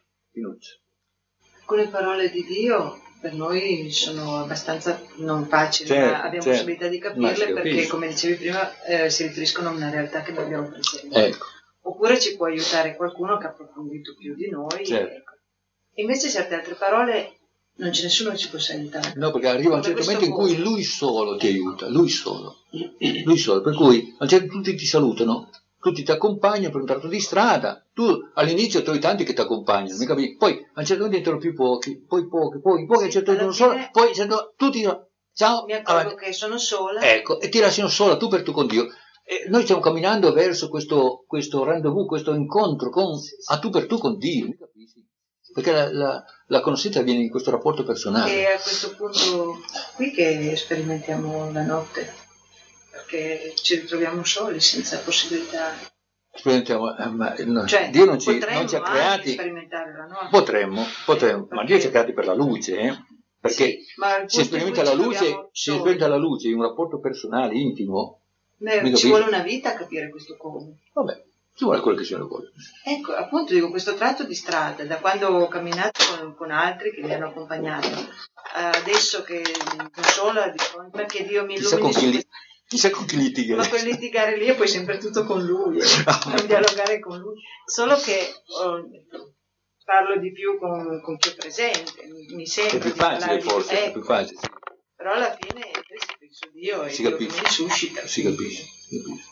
Alcune parole di Dio per noi sono abbastanza non facili, certo, ma abbiamo certo. possibilità di capirle perché, come dicevi prima, eh, si riferiscono a una realtà che noi abbiamo presente. Ecco. Oppure ci può aiutare qualcuno che ha approfondito più di noi. Certo. Ecco. Invece certe altre parole non c'è nessuno che ci possa aiutare. No, perché arriva un certo momento in cui lui solo ti aiuta, lui solo, lui solo, per cui a un certo punto tutti ti salutano, tutti ti accompagnano per un tratto di strada, tu all'inizio trovi tanti che ti accompagnano, mi capisci? Poi a un certo punto entrano più pochi, poi pochi, poi, poi a un certo punto solo, poi a un certo, tutti ciao, mi accorgo avanti. Che sono sola. Ecco, e ti lasciano sola, tu per tu con Dio. E noi stiamo camminando verso questo, questo rendezvous, questo incontro con, a tu per tu con Dio, mi capisci? Perché la, la, la conoscenza avviene in questo rapporto personale. E a questo punto qui che sperimentiamo la notte, perché ci ritroviamo soli, senza possibilità. Sperimentiamo, eh, ma no, Cioè, Dio non ci, potremmo non ci ha anche creati. sperimentare la notte. Potremmo, potremmo, ma Dio ci ha creati per la luce, eh? Perché Sì, ma al si punto in sperimenta cui la ci luce, troviamo si soli. sperimenta la luce in un rapporto personale, intimo. Beh, mi ci capisci? vuole una vita a capire questo come. Vabbè, ci vuole quello che si vuole. Ecco, appunto dico, questo tratto di strada, da quando ho camminato con, con altri che mi hanno accompagnato, adesso che sono sola, di fronte, perché Dio mi Chissà illumini con chi, su li, chissà con chi litighi. ma per litigare lì e poi sempre tutto con lui, eh, non dialogare con lui, solo che oh, parlo di più con, con chi è presente, mi, mi sento È più di parlare facile di- forse, è ecco. più facile. Però alla fine se penso Dio e Si Dio capisce. che mi suscita. Si capisce, si capisce.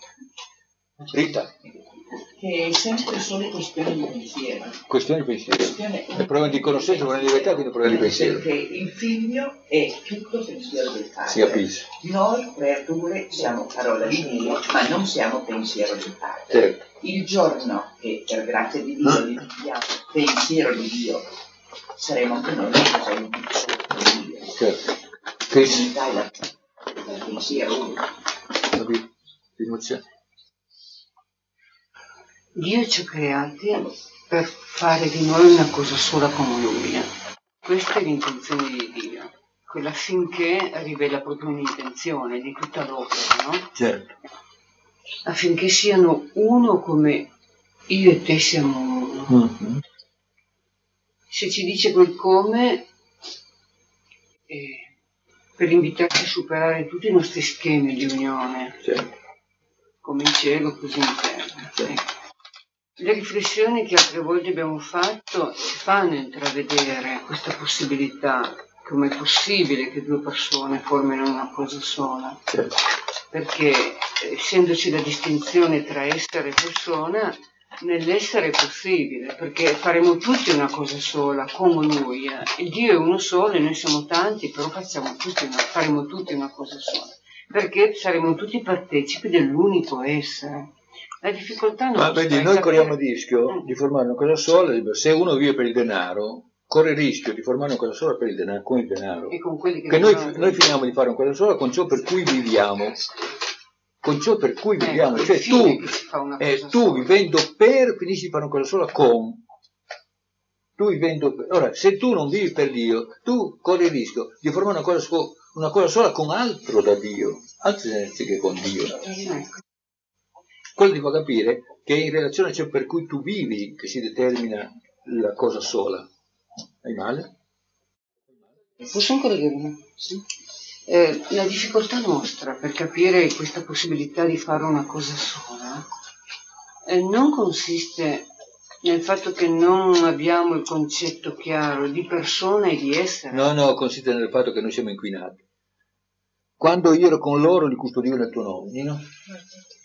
Rita, Che è sempre solo questione di pensiero. questione di pensiero. Questione- Il problema di conoscenza, il problema di verità, quindi il problema di pensiero. Perché il figlio è tutto pensiero del padre. Si capisce. Noi creature siamo parola di Dio, ma non siamo pensiero del padre. Certo. Il giorno che per grazia di Dio diventiamo pensiero di Dio, saremo anche noi saremo solo di Dio. Certo. Che L'unità è la il pensiero unico. capito? Fiducia. Dio ci ha creati per fare di noi una cosa sola come Lui. Questa è l'intenzione di Dio, quella affinché rivela proprio un'intenzione di tutta l'opera, no? Certo. Affinché siano uno come io e te siamo uno. Mm-hmm. Se ci dice quel come, eh, per invitarci a superare tutti i nostri schemi di unione, Certo. come in cielo così in terra. Ecco. Le riflessioni che altre volte abbiamo fatto ci fanno intravedere questa possibilità, come è possibile che due persone formino una cosa sola, Certo. perché essendoci la distinzione tra essere e persona, nell'essere è possibile, perché faremo tutti una cosa sola, come Lui. Il Dio è uno solo e noi siamo tanti, però facciamo tutti una, faremo tutti una cosa sola, perché saremo tutti partecipi dell'unico essere. La difficoltà non Ma sta vedi, in noi capire- corriamo il rischio di formare una cosa sola, se uno vive per il denaro, corre il rischio di formare una cosa sola per il denaro, con il denaro. e con quelli che, Che noi, vivono- noi finiamo di fare una cosa sola con ciò per cui viviamo. Con ciò per cui Ecco, viviamo. il Cioè fine tu, che si fa una eh, cosa tu sola. vivendo per, finisci di fare una cosa sola con. Tu vivendo per. Ora, se tu non vivi per Dio, tu corri il rischio di formare una cosa, so- una cosa sola con altro da Dio, altro che con Dio. Ecco. quello ti fa capire che è in relazione a ciò per cui tu vivi che si determina la cosa sola. Hai male? Posso ancora dire una cosa? Eh, la difficoltà nostra per capire questa possibilità di fare una cosa sola eh, non consiste nel fatto che non abbiamo il concetto chiaro di persona e di essere. No, no, consiste nel fatto che noi siamo inquinati. Quando io ero con loro li custodivo nel tuo nome, no?